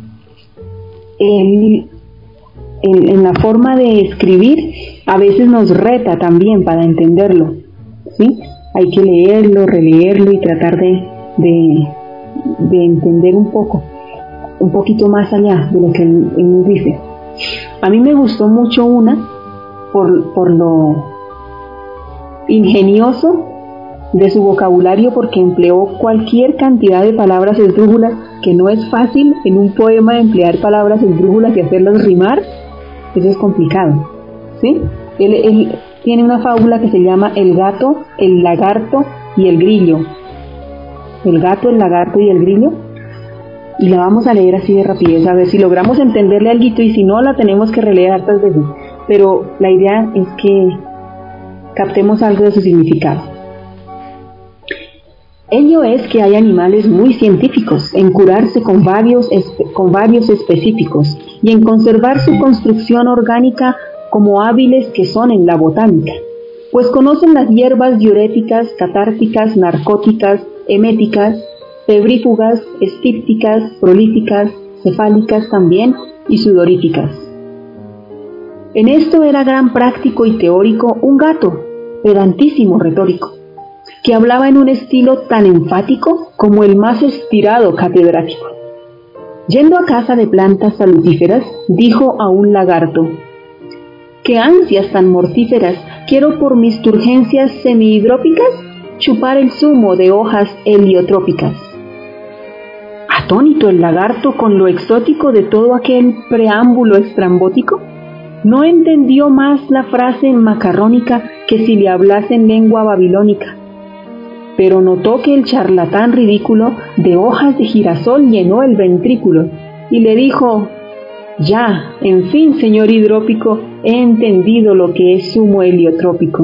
él en, en la forma de escribir a veces nos reta también para entenderlo, ¿sí? Hay que leerlo, releerlo y tratar de, de, de entender un poco, un poquito más allá de lo que él, él nos dice. A mí me gustó mucho una por, por lo ingenioso de su vocabulario, porque empleó cualquier cantidad de palabras esdrújulas, que no es fácil en un poema emplear palabras esdrújulas y hacerlas rimar. Eso es complicado, ¿sí? Él, él tiene una fábula que se llama El gato, el lagarto y el grillo. El gato, el lagarto y el grillo. Y la vamos a leer así de rapidez, a ver si logramos entenderle algo, y si no la tenemos que releer hartas veces. Pero la idea es que captemos algo de su significado. Ello es que hay animales muy científicos en curarse con varios, con varios específicos y en conservar su construcción orgánica como hábiles que son en la botánica, pues conocen las hierbas diuréticas, catárticas, narcóticas, eméticas, febrífugas, estípticas, prolíficas, cefálicas también y sudoríficas. En esto era gran práctico y teórico un gato, pedantísimo retórico, que hablaba en un estilo tan enfático como el más estirado catedrático. Yendo a casa de plantas salutíferas, dijo a un lagarto: «¿Qué ansias tan mortíferas quiero por mis turgencias semihidrópicas chupar el zumo de hojas heliotrópicas?» Atónito el lagarto con lo exótico de todo aquel preámbulo estrambótico, no entendió más la frase macarrónica que si le hablase en lengua babilónica, pero notó que el charlatán ridículo de hojas de girasol llenó el ventrículo y le dijo: «Ya, en fin, señor hidrópico, he entendido lo que es zumo heliotrópico».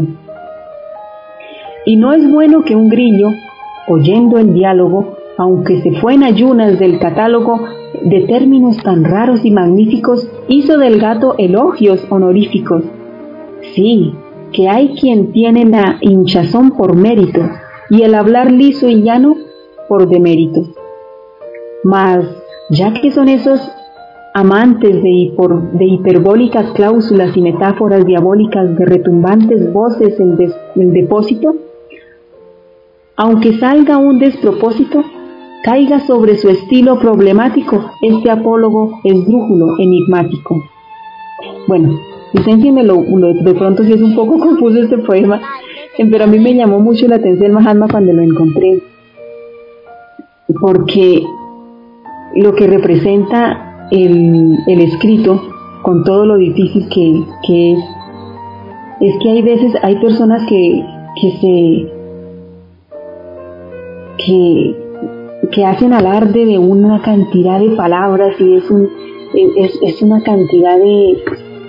Y no es bueno que un grillo, oyendo el diálogo, aunque se fue en ayunas del catálogo de términos tan raros y magníficos, hizo del gato elogios honoríficos. Sí, que hay quien tiene la hinchazón por mérito y el hablar liso y llano por demérito. Mas, ya que son esos amantes de, hiper, de hiperbólicas cláusulas y metáforas diabólicas de retumbantes voces en, des, en depósito, aunque salga un despropósito, caiga sobre su estilo problemático este apólogo esdrújulo enigmático. Bueno, licencienmelo, de pronto sí es un poco confuso este poema, pero a mí me llamó mucho la atención Mahatma cuando lo encontré. porque lo que representa el, el escrito, con todo lo difícil que, que es, es que hay veces, hay personas que, que se, que, que hacen alarde de una cantidad de palabras y es un, es, es una cantidad de,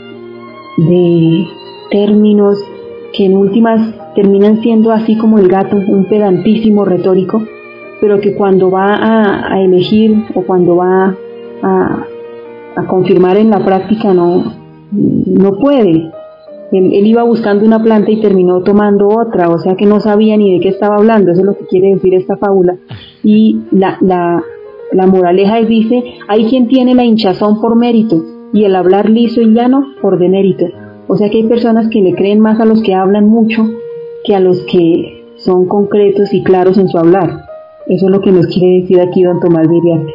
de términos que en últimas terminan siendo así como el gato, un pedantísimo retórico, pero que cuando va a, a elegir o cuando va a, a confirmar en la práctica no, no puede. Él, él iba buscando una planta y terminó tomando otra, o sea que no sabía ni de qué estaba hablando. Eso es lo que quiere decir esta fábula. Y la, la, la moraleja es, dice, hay quien tiene la hinchazón por mérito y el hablar liso y llano por demérito. O sea que hay personas que le creen más a los que hablan mucho que a los que son concretos y claros en su hablar. Eso es lo que nos quiere decir aquí don Tomás de Iriarte.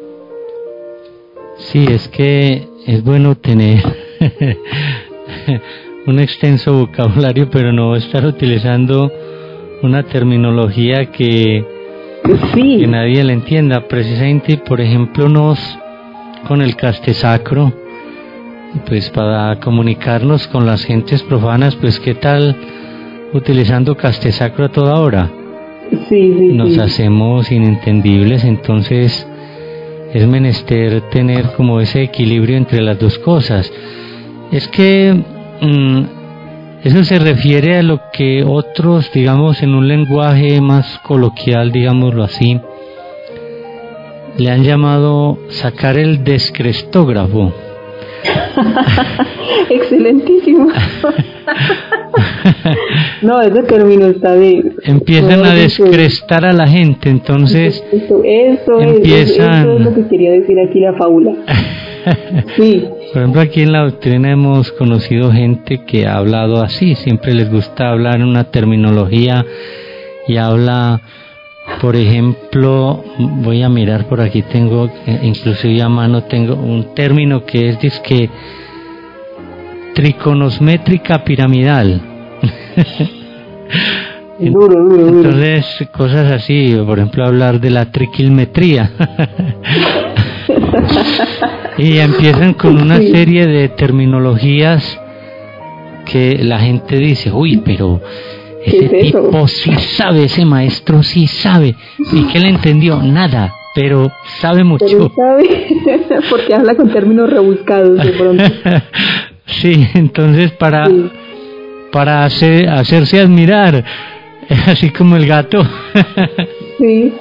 Sí, es que es bueno tener un extenso vocabulario, pero no estar utilizando una terminología que, sí. que nadie le entienda. Precisamente, por ejemplo, nos con el castesacro, pues para comunicarnos con las gentes profanas, pues qué tal utilizando castesacro a toda hora. Sí, sí, nos sí. hacemos inentendibles, entonces es menester tener como ese equilibrio entre las dos cosas. Es que mmm, eso se refiere a lo que otros, digamos, en un lenguaje más coloquial, digámoslo así, le han llamado sacar el descrestógrafo. Excelentísimo. No, ese término está de... Empiezan a descrestar a la gente, entonces eso, eso, empiezan... es, eso es lo que quería decir aquí la fábula. Sí. Por ejemplo, aquí en la doctrina hemos conocido gente que ha hablado así, siempre les gusta hablar en una terminología y habla, por ejemplo, voy a mirar por aquí, tengo, inclusive a mano tengo un término que es disque triconosmétrica piramidal. Duro, duro, duro. Entonces, cosas así, por ejemplo, hablar de la triquimetría. Y empiezan con una sí. serie de terminologías que la gente dice, uy, pero ese ¿Qué es tipo eso? sí sabe, ese maestro sí sabe. ¿Y qué le entendió? Nada, pero sabe mucho. Pero sabe, porque habla con términos rebuscados de pronto. Sí, entonces para, sí. para hacer, hacerse admirar, así como el gato. Sí.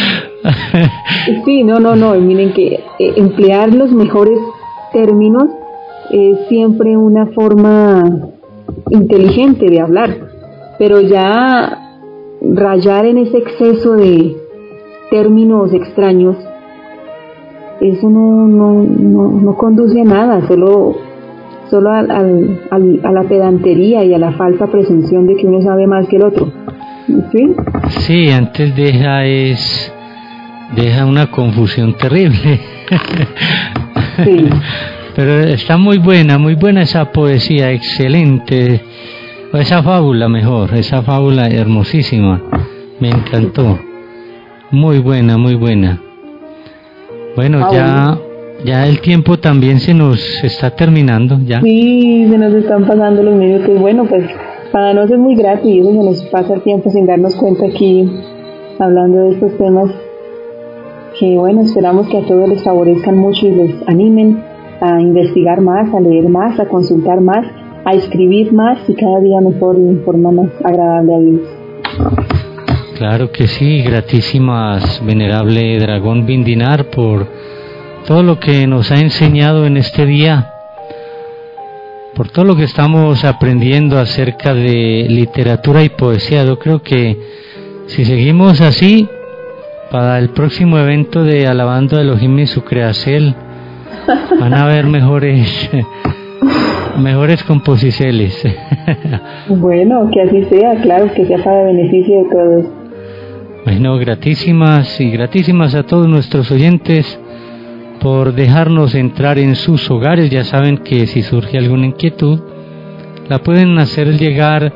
Sí, no, no, no, miren que eh, emplear los mejores términos es siempre una forma inteligente de hablar, pero ya rayar en ese exceso de términos extraños, eso no, no, no, no conduce a nada, solo, solo al, al, al, a la pedantería y a la falsa presunción de que uno sabe más que el otro. ¿Sí? Sí, antes deja es deja una confusión terrible. Sí. Pero está muy buena, muy buena esa poesía, excelente, o esa fábula mejor, esa fábula hermosísima, me encantó, muy buena, muy buena. Bueno, ah, ya bueno. ya el tiempo también se nos está terminando, ya. Sí, se nos están pasando los minutos. Bueno, pues para nosotros es muy grato y eso se nos pasa el tiempo sin darnos cuenta aquí hablando de estos temas que, bueno, esperamos que a todos les favorezcan mucho y les animen a investigar más, a leer más, a consultar más, a escribir más y cada día mejor y de forma más agradable a Dios. Claro que sí, gratísimas, venerable Dragón Vindinar, por todo lo que nos ha enseñado en este día, por todo lo que estamos aprendiendo acerca de literatura y poesía. Yo creo que si seguimos así, para el próximo evento de Alabando a Elohim y su Creacel, van a haber mejores mejores composiciones. Bueno, que así sea, claro, que sea para beneficio de todos. Bueno, gratísimas y gratísimas a todos nuestros oyentes por dejarnos entrar en sus hogares. Ya saben que si surge alguna inquietud, la pueden hacer llegar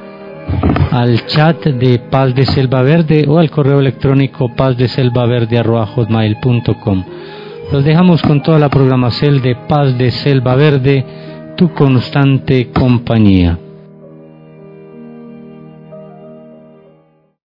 al chat de Paz de Selva Verde o al correo electrónico paz de selva verde arroba hotmail punto com. Los dejamos con toda la programación de Paz de Selva Verde, tu constante compañía.